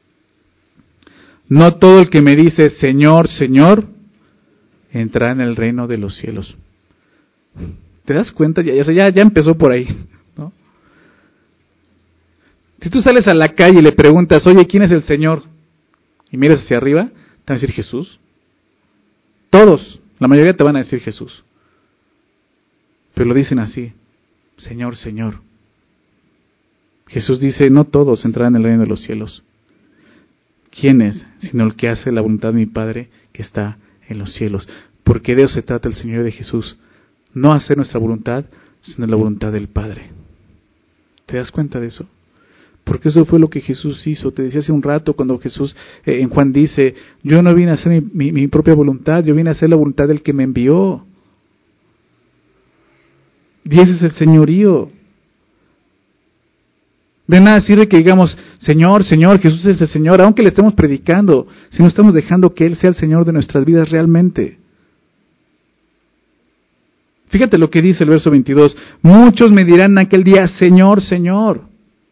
No todo el que me dice, Señor, Señor, entrará en el reino de los cielos. ¿Te das cuenta? Ya empezó por ahí, ¿no? Si tú sales a la calle y le preguntas, oye, ¿quién es el Señor? Y miras hacia arriba, te van a decir Jesús. Todos, la mayoría te van a decir Jesús. Pero lo dicen así, Señor, Señor. Jesús dice, no todos entrarán en el reino de los cielos. ¿Quién es? Sino el que hace la voluntad de mi Padre que está en los cielos. Porque de eso se trata el Señor de Jesús. No hacer nuestra voluntad, sino la voluntad del Padre. ¿Te das cuenta de eso? Porque eso fue lo que Jesús hizo. Te decía hace un rato cuando Jesús en Juan dice, yo no vine a hacer mi propia voluntad, yo vine a hacer la voluntad del que me envió. Y ese es el señorío. De nada sirve que digamos, Señor, Señor, Jesús es el Señor, aunque le estemos predicando, si no estamos dejando que Él sea el Señor de nuestras vidas realmente. Fíjate lo que dice el verso 22. Muchos me dirán en aquel día, Señor, Señor.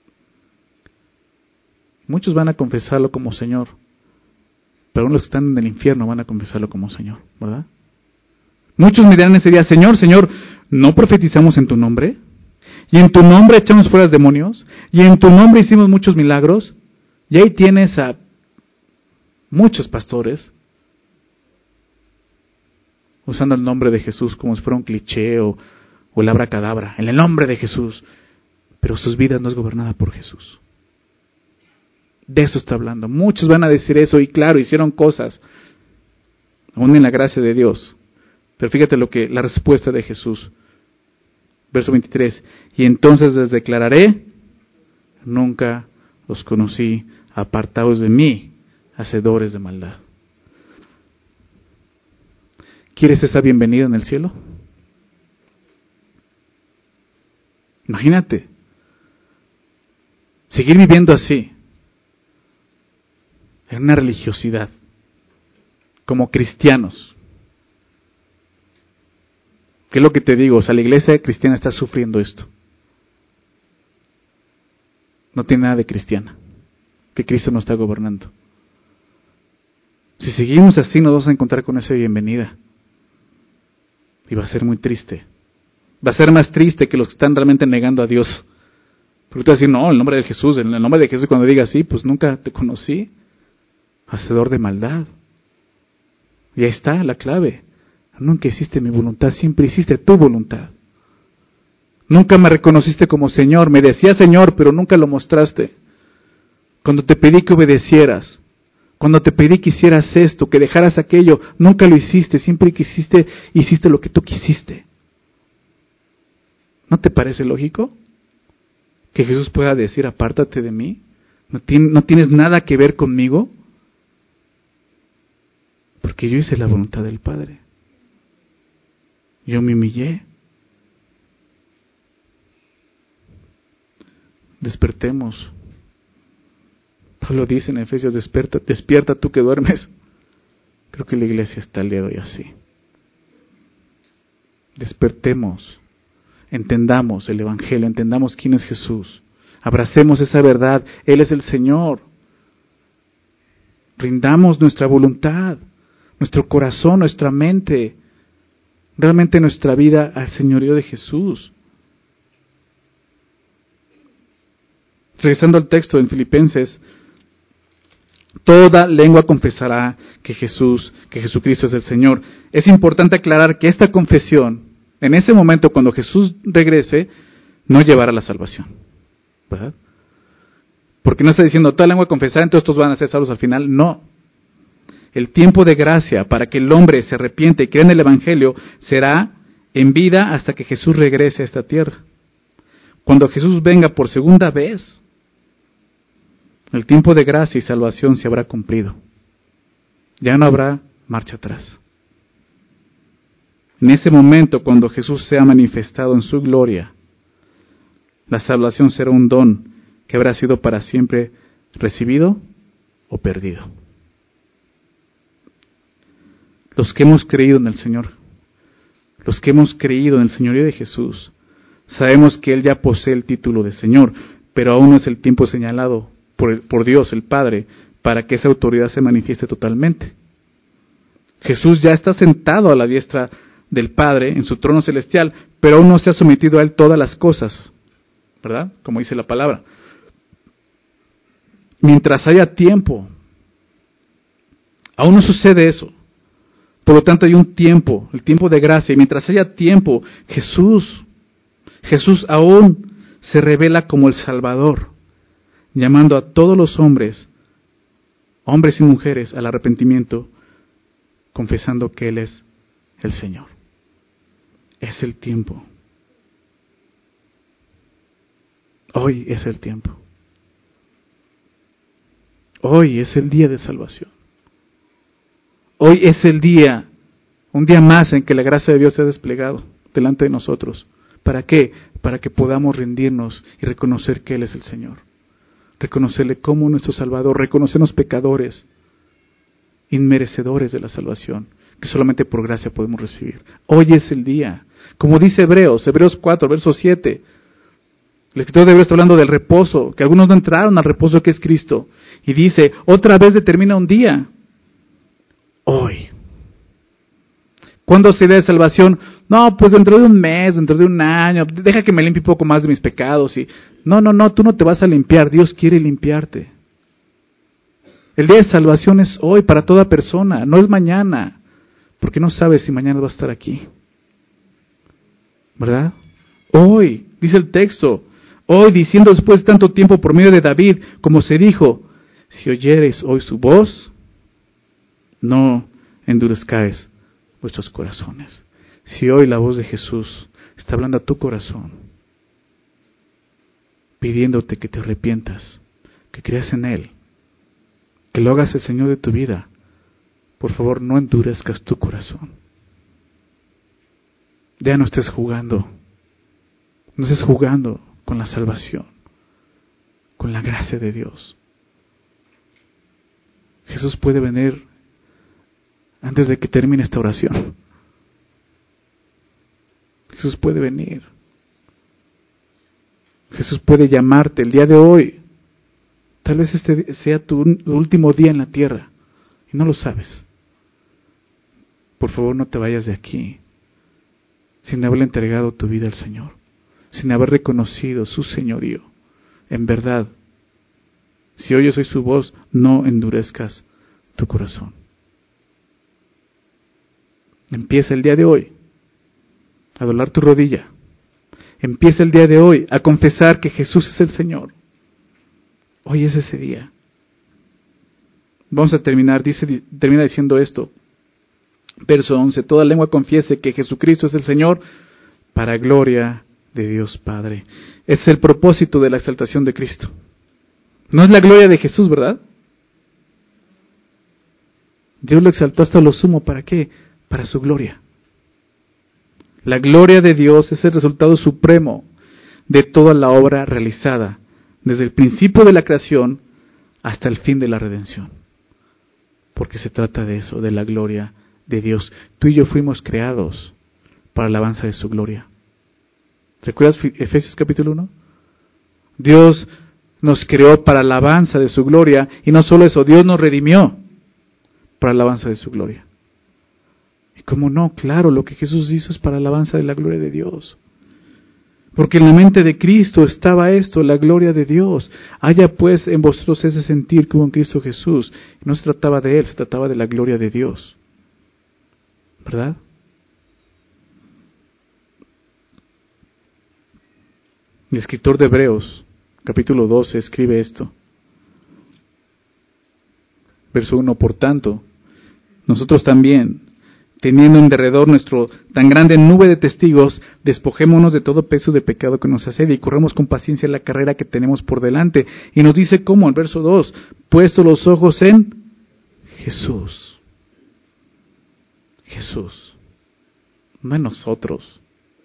Muchos van a confesarlo como Señor, pero los que están en el infierno van a confesarlo como Señor, ¿verdad? Muchos me dirán ese día, Señor, Señor, ¿no profetizamos en tu nombre? Y en tu nombre echamos fuera demonios, y en tu nombre hicimos muchos milagros. Y ahí tienes a muchos pastores usando el nombre de Jesús como si fuera un cliché o el abracadabra, en el nombre de Jesús, pero sus vidas no es gobernada por Jesús. De eso está hablando. Muchos van a decir eso y claro, hicieron cosas, aún en la gracia de Dios. Pero fíjate la respuesta de Jesús. Verso 23. Y entonces les declararé, nunca os conocí, apartaos de mí, hacedores de maldad. ¿Quieres esa bienvenida en el cielo? Imagínate. seguir viviendo así, en una religiosidad, como cristianos. ¿Qué es lo que te digo? O sea, la iglesia cristiana está sufriendo esto. No tiene nada de cristiana, que Cristo no está gobernando. Si seguimos así, nos vamos a encontrar con esa bienvenida. Y va a ser muy triste. Va a ser más triste que los que están realmente negando a Dios. Porque tú vas a decir, no, en el nombre de Jesús, en el nombre de Jesús, cuando digas así, pues nunca te conocí. Hacedor de maldad. Y ahí está la clave. Nunca hiciste mi voluntad, siempre hiciste tu voluntad. Nunca me reconociste como Señor, me decías Señor, pero nunca lo mostraste. Cuando te pedí que obedecieras, cuando te pedí que hicieras esto, que dejaras aquello, nunca lo hiciste, siempre quisiste, hiciste lo que tú quisiste. ¿No te parece lógico que Jesús pueda decir, apártate de mí? ¿No tienes nada que ver conmigo? Porque yo hice la voluntad del Padre. Yo me humillé. Despertemos. Pablo dice en Efesios, despierta tú que duermes. Creo que la iglesia está el día de hoy así. Despertemos. Entendamos el Evangelio, entendamos quién es Jesús. Abracemos esa verdad. Él es el Señor. Rindamos nuestra voluntad, nuestro corazón, nuestra mente, realmente nuestra vida al señorío de Jesús. Regresando al texto en Filipenses, toda lengua confesará que Jesucristo es el Señor. Es importante aclarar que esta confesión, en ese momento cuando Jesús regrese, no llevará a la salvación, ¿verdad? Porque no está diciendo toda lengua confesará, entonces todos van a ser salvos al final. No. El tiempo de gracia para que el hombre se arrepiente y crea en el Evangelio será en vida hasta que Jesús regrese a esta tierra. Cuando Jesús venga por segunda vez, el tiempo de gracia y salvación se habrá cumplido. Ya no habrá marcha atrás. En ese momento, cuando Jesús sea manifestado en su gloria, la salvación será un don que habrá sido para siempre recibido o perdido. Los que hemos creído en el Señor, los que hemos creído en el señorío de Jesús, sabemos que Él ya posee el título de Señor, pero aún no es el tiempo señalado por Dios, el Padre, para que esa autoridad se manifieste totalmente. Jesús ya está sentado a la diestra del Padre en su trono celestial, pero aún no se ha sometido a Él todas las cosas, ¿verdad? Como dice la palabra. Mientras haya tiempo, aún no sucede eso. Por lo tanto hay un tiempo, el tiempo de gracia, y mientras haya tiempo, Jesús aún se revela como el Salvador, llamando a todos los hombres y mujeres, al arrepentimiento, confesando que Él es el Señor. Es el tiempo. Hoy es el tiempo. Hoy es el día de salvación. Hoy es el día, un día más en que la gracia de Dios se ha desplegado delante de nosotros. ¿Para qué? Para que podamos rendirnos y reconocer que Él es el Señor. Reconocerle como nuestro Salvador, reconocernos pecadores, inmerecedores de la salvación, que solamente por gracia podemos recibir. Hoy es el día. Como dice Hebreos 4, verso 7. El escritor de Hebreos está hablando del reposo, que algunos no entraron al reposo que es Cristo. Y dice, otra vez determina un día. Hoy. ¿Cuándo se dé salvación? No, pues dentro de un mes, dentro de un año, deja que me limpie un poco más de mis pecados. No, tú no te vas a limpiar, Dios quiere limpiarte. El día de salvación es hoy para toda persona, no es mañana, porque no sabes si mañana va a estar aquí. ¿Verdad? Hoy, dice el texto, hoy diciendo después de tanto tiempo por medio de David, como se dijo, si oyereis hoy su voz, no endurezcáis vuestros corazones. Si hoy la voz de Jesús está hablando a tu corazón, pidiéndote que te arrepientas, que creas en Él, que lo hagas el Señor de tu vida, por favor no endurezcas tu corazón. Ya no estés jugando con la salvación, con la gracia de Dios. Jesús puede venir antes de que termine esta oración. Jesús puede venir. Jesús puede llamarte el día de hoy. Tal vez este sea tu último día en la tierra y no lo sabes. Por favor, no te vayas de aquí sin haberle entregado tu vida al Señor, sin haber reconocido su señorío. En verdad, si oyes hoy su voz, no endurezcas tu corazón. Empieza el día de hoy a doblar tu rodilla. Empieza el día de hoy a confesar que Jesús es el Señor. Hoy es ese día. Vamos a terminar, termina diciendo esto. Verso 11, toda lengua confiese que Jesucristo es el Señor, para gloria de Dios Padre. Ese es el propósito de la exaltación de Cristo. No es la gloria de Jesús, ¿verdad? Dios lo exaltó hasta lo sumo, ¿para qué? Para su gloria. La gloria de Dios es el resultado supremo de toda la obra realizada, desde el principio de la creación hasta el fin de la redención. Porque se trata de eso, de la gloria de Dios. Tú y yo fuimos creados para la alabanza de su gloria. ¿Recuerdas Efesios capítulo 1? Dios nos creó para la alabanza de su gloria, y no solo eso, Dios nos redimió para la alabanza de su gloria. Y cómo no, claro, lo que Jesús hizo es para la alabanza de la gloria de Dios. Porque en la mente de Cristo estaba esto, la gloria de Dios. Haya pues en vosotros ese sentir que hubo en Cristo Jesús. No se trataba de Él, se trataba de la gloria de Dios. ¿Verdad? El escritor de Hebreos, capítulo 12, escribe esto. Verso 1, por tanto, nosotros también, teniendo en derredor nuestro tan grande nube de testigos, despojémonos de todo peso de pecado que nos asedia y corremos con paciencia la carrera que tenemos por delante. Y nos dice cómo, en verso 2, puesto los ojos en Jesús. Jesús, no en nosotros.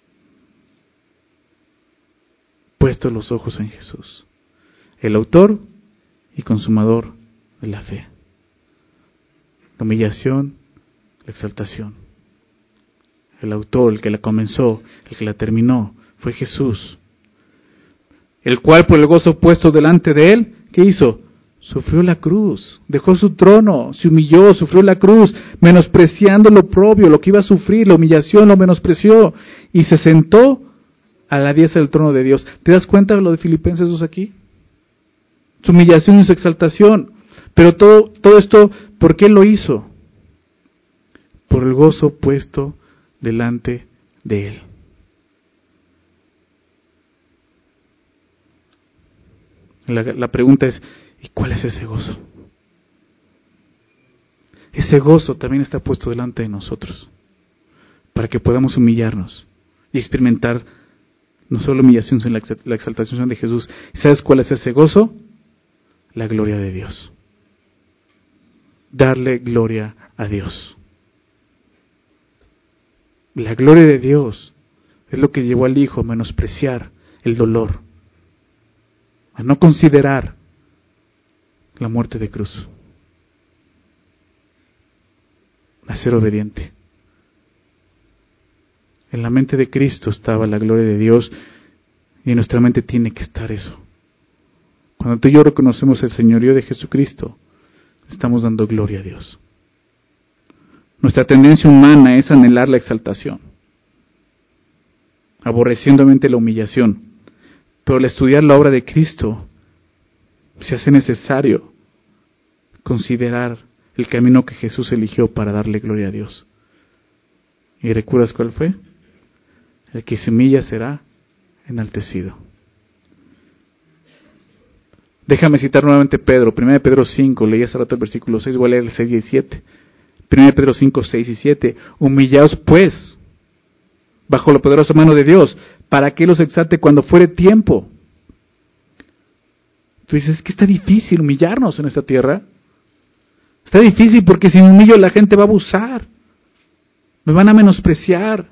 Puesto los ojos en Jesús, el autor y consumador de la fe. La humillación, la exaltación. El autor, el que la comenzó, el que la terminó, fue Jesús. El cual por el gozo puesto delante de él, ¿qué hizo? Sufrió la cruz, dejó su trono, se humilló, sufrió la cruz, menospreciando lo propio, lo que iba a sufrir, la humillación, lo menospreció, y se sentó a la diestra del trono de Dios. ¿Te das cuenta de lo de Filipenses 2 aquí? Su humillación y su exaltación. Pero todo esto, ¿por qué lo hizo? Por el gozo puesto delante de él. La pregunta es, ¿y cuál es ese gozo? Ese gozo también está puesto delante de nosotros, para que podamos humillarnos y experimentar no solo la humillación, sino la exaltación de Jesús. ¿Sabes cuál es ese gozo? La gloria de Dios. Darle gloria a Dios. La gloria de Dios es lo que llevó al Hijo a menospreciar el dolor, a no considerar la muerte de cruz, a ser obediente. En la mente de Cristo estaba la gloria de Dios, y en nuestra mente tiene que estar eso. Cuando tú y yo reconocemos el señorío de Jesucristo, estamos dando gloria a Dios. Nuestra tendencia humana es anhelar la exaltación, aborrecientemente la humillación, pero al estudiar la obra de Cristo, se hace necesario considerar el camino que Jesús eligió para darle gloria a Dios. ¿Y recuerdas cuál fue? El que se humilla será enaltecido. Déjame citar nuevamente Pedro, 1 Pedro 5, leí hace rato el versículo 6, voy a leer el 6 y el 7. 1 Pedro 5, 6 y 7. Humillaos pues, bajo la poderosa mano de Dios, para que Él los exalte cuando fuere tiempo. Tú dices, es que está difícil humillarnos en esta tierra. Está difícil porque si me humillo la gente va a abusar. Me van a menospreciar.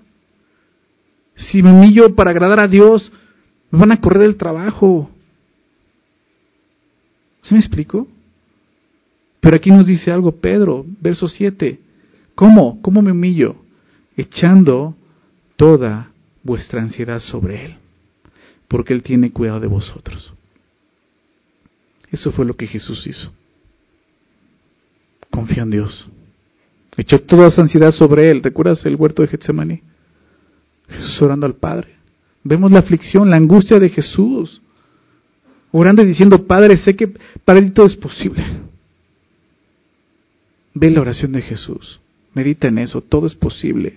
Si me humillo para agradar a Dios, me van a correr del trabajo. ¿Sí me explico? Pero aquí nos dice algo Pedro, verso 7. ¿Cómo? ¿Cómo me humillo? Echando toda vuestra ansiedad sobre Él, porque Él tiene cuidado de vosotros. Eso fue lo que Jesús hizo. Confía en Dios. Echó toda esa ansiedad sobre Él. ¿Recuerdas el huerto de Getsemaní? Jesús orando al Padre. Vemos la aflicción, la angustia de Jesús. Orando y diciendo, Padre, sé que para ti todo es posible. Ve la oración de Jesús. Medita en eso, todo es posible.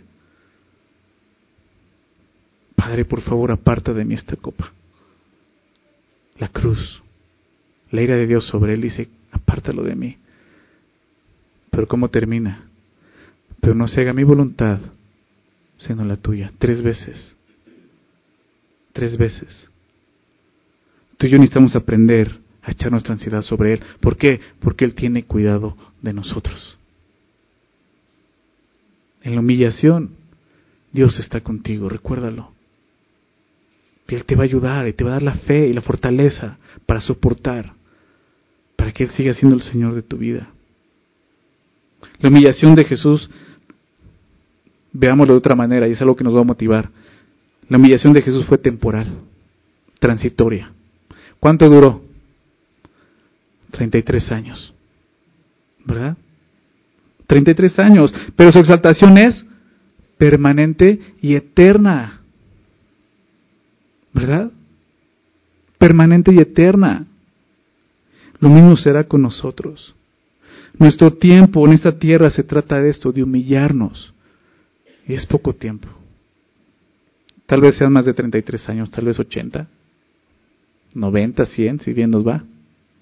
Padre, por favor, aparta de mí esta copa. La cruz, la ira de Dios sobre Él, dice, apártalo de mí. Pero ¿cómo termina? Pero no se haga mi voluntad, sino la tuya. 3 veces. 3 veces. Tú y yo necesitamos aprender a echar nuestra ansiedad sobre Él. ¿Por qué? Porque Él tiene cuidado de nosotros. En la humillación, Dios está contigo, recuérdalo. Y Él te va a ayudar y te va a dar la fe y la fortaleza para soportar, para que Él siga siendo el Señor de tu vida. La humillación de Jesús, veámoslo de otra manera, y es algo que nos va a motivar. La humillación de Jesús fue temporal, transitoria. ¿Cuánto duró? 33 años. ¿Verdad? 33 años. Pero su exaltación es permanente y eterna. ¿Verdad? Permanente y eterna. Lo mismo será con nosotros. Nuestro tiempo en esta tierra se trata de esto, de humillarnos. Y es poco tiempo. Tal vez sean más de 33 años, tal vez 80, 90, 100, si bien nos va.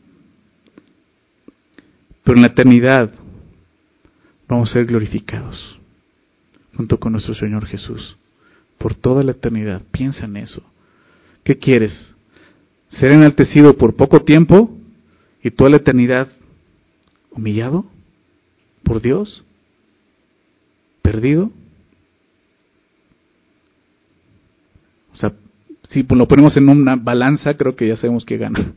Pero en la eternidad vamos a ser glorificados junto con nuestro Señor Jesús por toda la eternidad. Piensa en eso. ¿Qué quieres? ¿Ser enaltecido por poco tiempo y toda la eternidad humillado por Dios? ¿Perdido? O sea, si lo ponemos en una balanza, creo que ya sabemos que gana.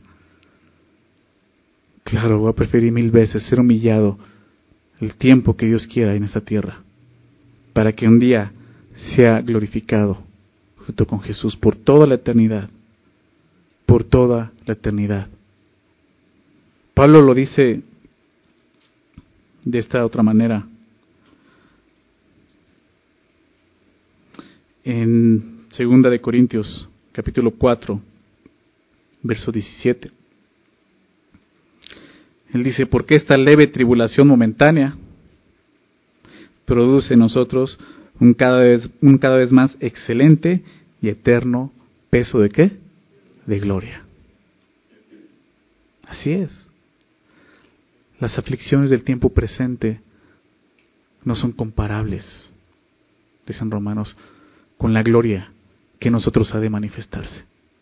Claro, voy a preferir 1000 veces ser humillado el tiempo que Dios quiera en esta tierra, para que un día sea glorificado junto con Jesús por toda la eternidad. Por toda la eternidad. Pablo lo dice de esta otra manera. En 2 de Corintios, capítulo 4, verso 17. Él dice, porque esta leve tribulación momentánea produce en nosotros un cada vez más excelente y eterno peso ¿de qué? De gloria. Así es. Las aflicciones del tiempo presente no son comparables, dicen Romanos, con la gloria que en nosotros ha de manifestarse.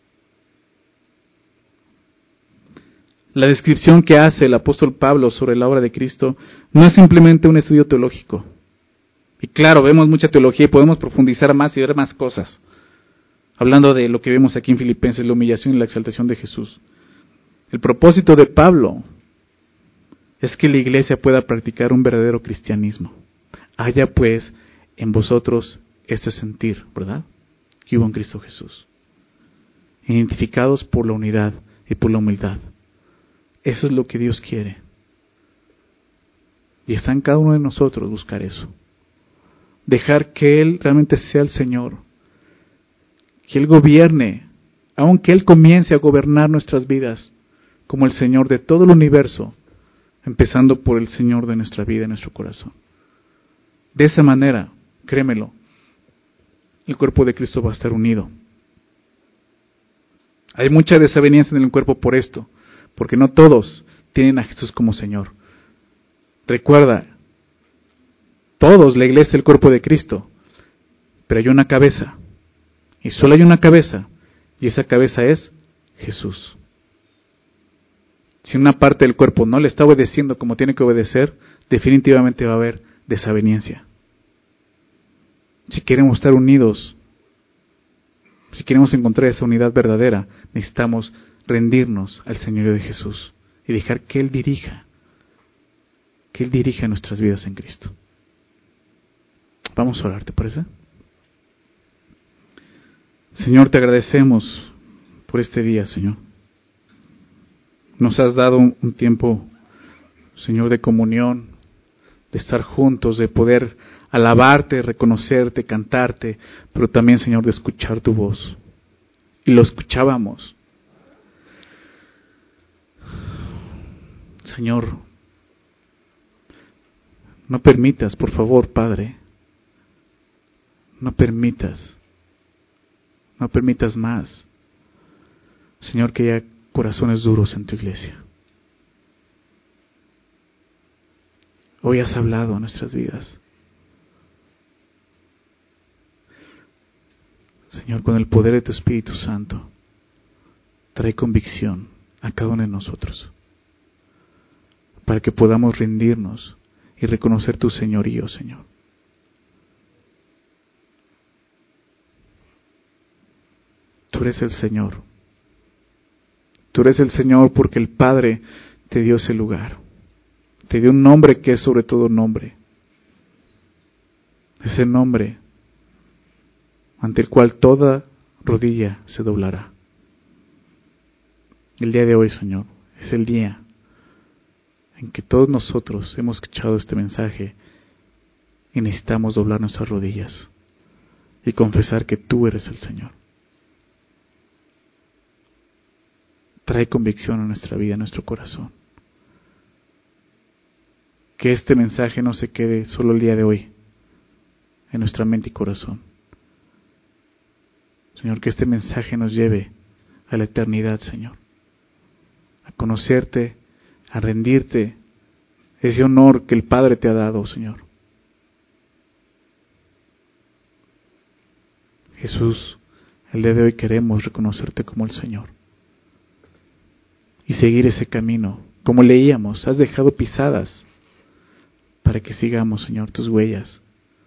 La descripción que hace el apóstol Pablo sobre la obra de Cristo no es simplemente un estudio teológico. Y claro, vemos mucha teología y podemos profundizar más y ver más cosas. Hablando de lo que vemos aquí en Filipenses, la humillación y la exaltación de Jesús. El propósito de Pablo es que la iglesia pueda practicar un verdadero cristianismo. Haya pues en vosotros ese sentir, ¿verdad? Que hubo en Cristo Jesús. Identificados por la unidad y por la humildad. Eso es lo que Dios quiere. Y está en cada uno de nosotros buscar eso. Dejar que Él realmente sea el Señor. Que Él gobierne, aunque Él comience a gobernar nuestras vidas como el Señor de todo el universo, empezando por el Señor de nuestra vida y nuestro corazón. De esa manera, créemelo, el cuerpo de Cristo va a estar unido. Hay mucha desaveniencia en el cuerpo por esto, porque no todos tienen a Jesús como Señor. Recuerda, todos, la iglesia es el cuerpo de Cristo, pero hay una cabeza, y solo hay una cabeza, y esa cabeza es Jesús. Si una parte del cuerpo no le está obedeciendo como tiene que obedecer, definitivamente va a haber desaveniencia. Si queremos estar unidos, si queremos encontrar esa unidad verdadera, necesitamos rendirnos al Señorío de Jesús y dejar que Él dirija nuestras vidas en Cristo. Vamos a orar, ¿te parece? Señor, te agradecemos por este día, Señor. Nos has dado un tiempo, Señor, de comunión, de estar juntos, de poder alabarte, reconocerte, cantarte, pero también, Señor, de escuchar tu voz. Y lo escuchábamos. Señor, no permitas, por favor, Padre, no permitas más, Señor, que haya corazones duros en tu iglesia. Hoy has hablado a nuestras vidas. Señor, con el poder de tu Espíritu Santo, trae convicción a cada uno de nosotros, para que podamos rendirnos y reconocer tu señorío, Señor. Tú eres el Señor. Tú eres el Señor porque el Padre te dio ese lugar. Te dio un nombre que es sobre todo nombre. Ese nombre ante el cual toda rodilla se doblará. El día de hoy, Señor, es el día en que todos nosotros hemos escuchado este mensaje y necesitamos doblar nuestras rodillas y confesar que tú eres el Señor. Trae convicción a nuestra vida, a nuestro corazón. Que este mensaje no se quede solo el día de hoy en nuestra mente y corazón. Señor, que este mensaje nos lleve a la eternidad, Señor. A conocerte, a rendirte ese honor que el Padre te ha dado, Señor. Jesús, el día de hoy queremos reconocerte como el Señor y seguir ese camino. Como leíamos, has dejado pisadas para que sigamos, Señor, tus huellas.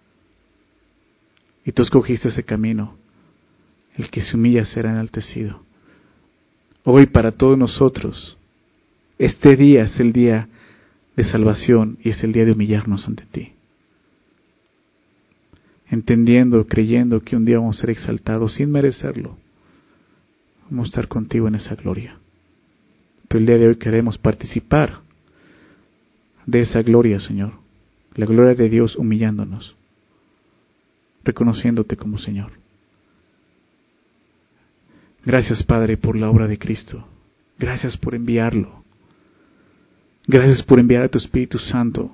Y tú escogiste ese camino. El que se humilla será enaltecido. Hoy para todos nosotros, este día es el día de salvación y es el día de humillarnos ante ti. Entendiendo, creyendo que un día vamos a ser exaltados sin merecerlo. Vamos a estar contigo en esa gloria. Pero el día de hoy queremos participar de esa gloria, Señor. La gloria de Dios humillándonos, reconociéndote como Señor. Gracias, Padre, por la obra de Cristo. Gracias por enviarlo. Gracias por enviar a tu Espíritu Santo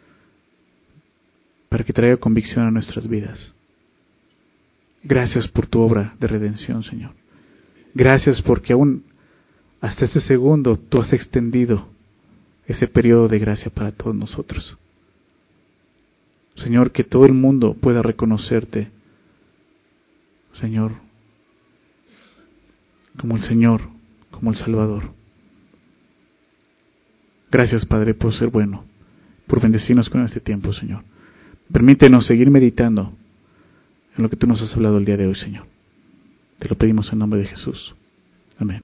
para que traiga convicción a nuestras vidas. Gracias por tu obra de redención, Señor. Gracias porque aún hasta este segundo tú has extendido ese periodo de gracia para todos nosotros. Señor, que todo el mundo pueda reconocerte, Señor, como el Señor, como el Salvador. Gracias, Padre, por ser bueno, por bendecirnos con este tiempo, Señor. Permítenos seguir meditando en lo que tú nos has hablado el día de hoy, Señor. Te lo pedimos en nombre de Jesús. Amén.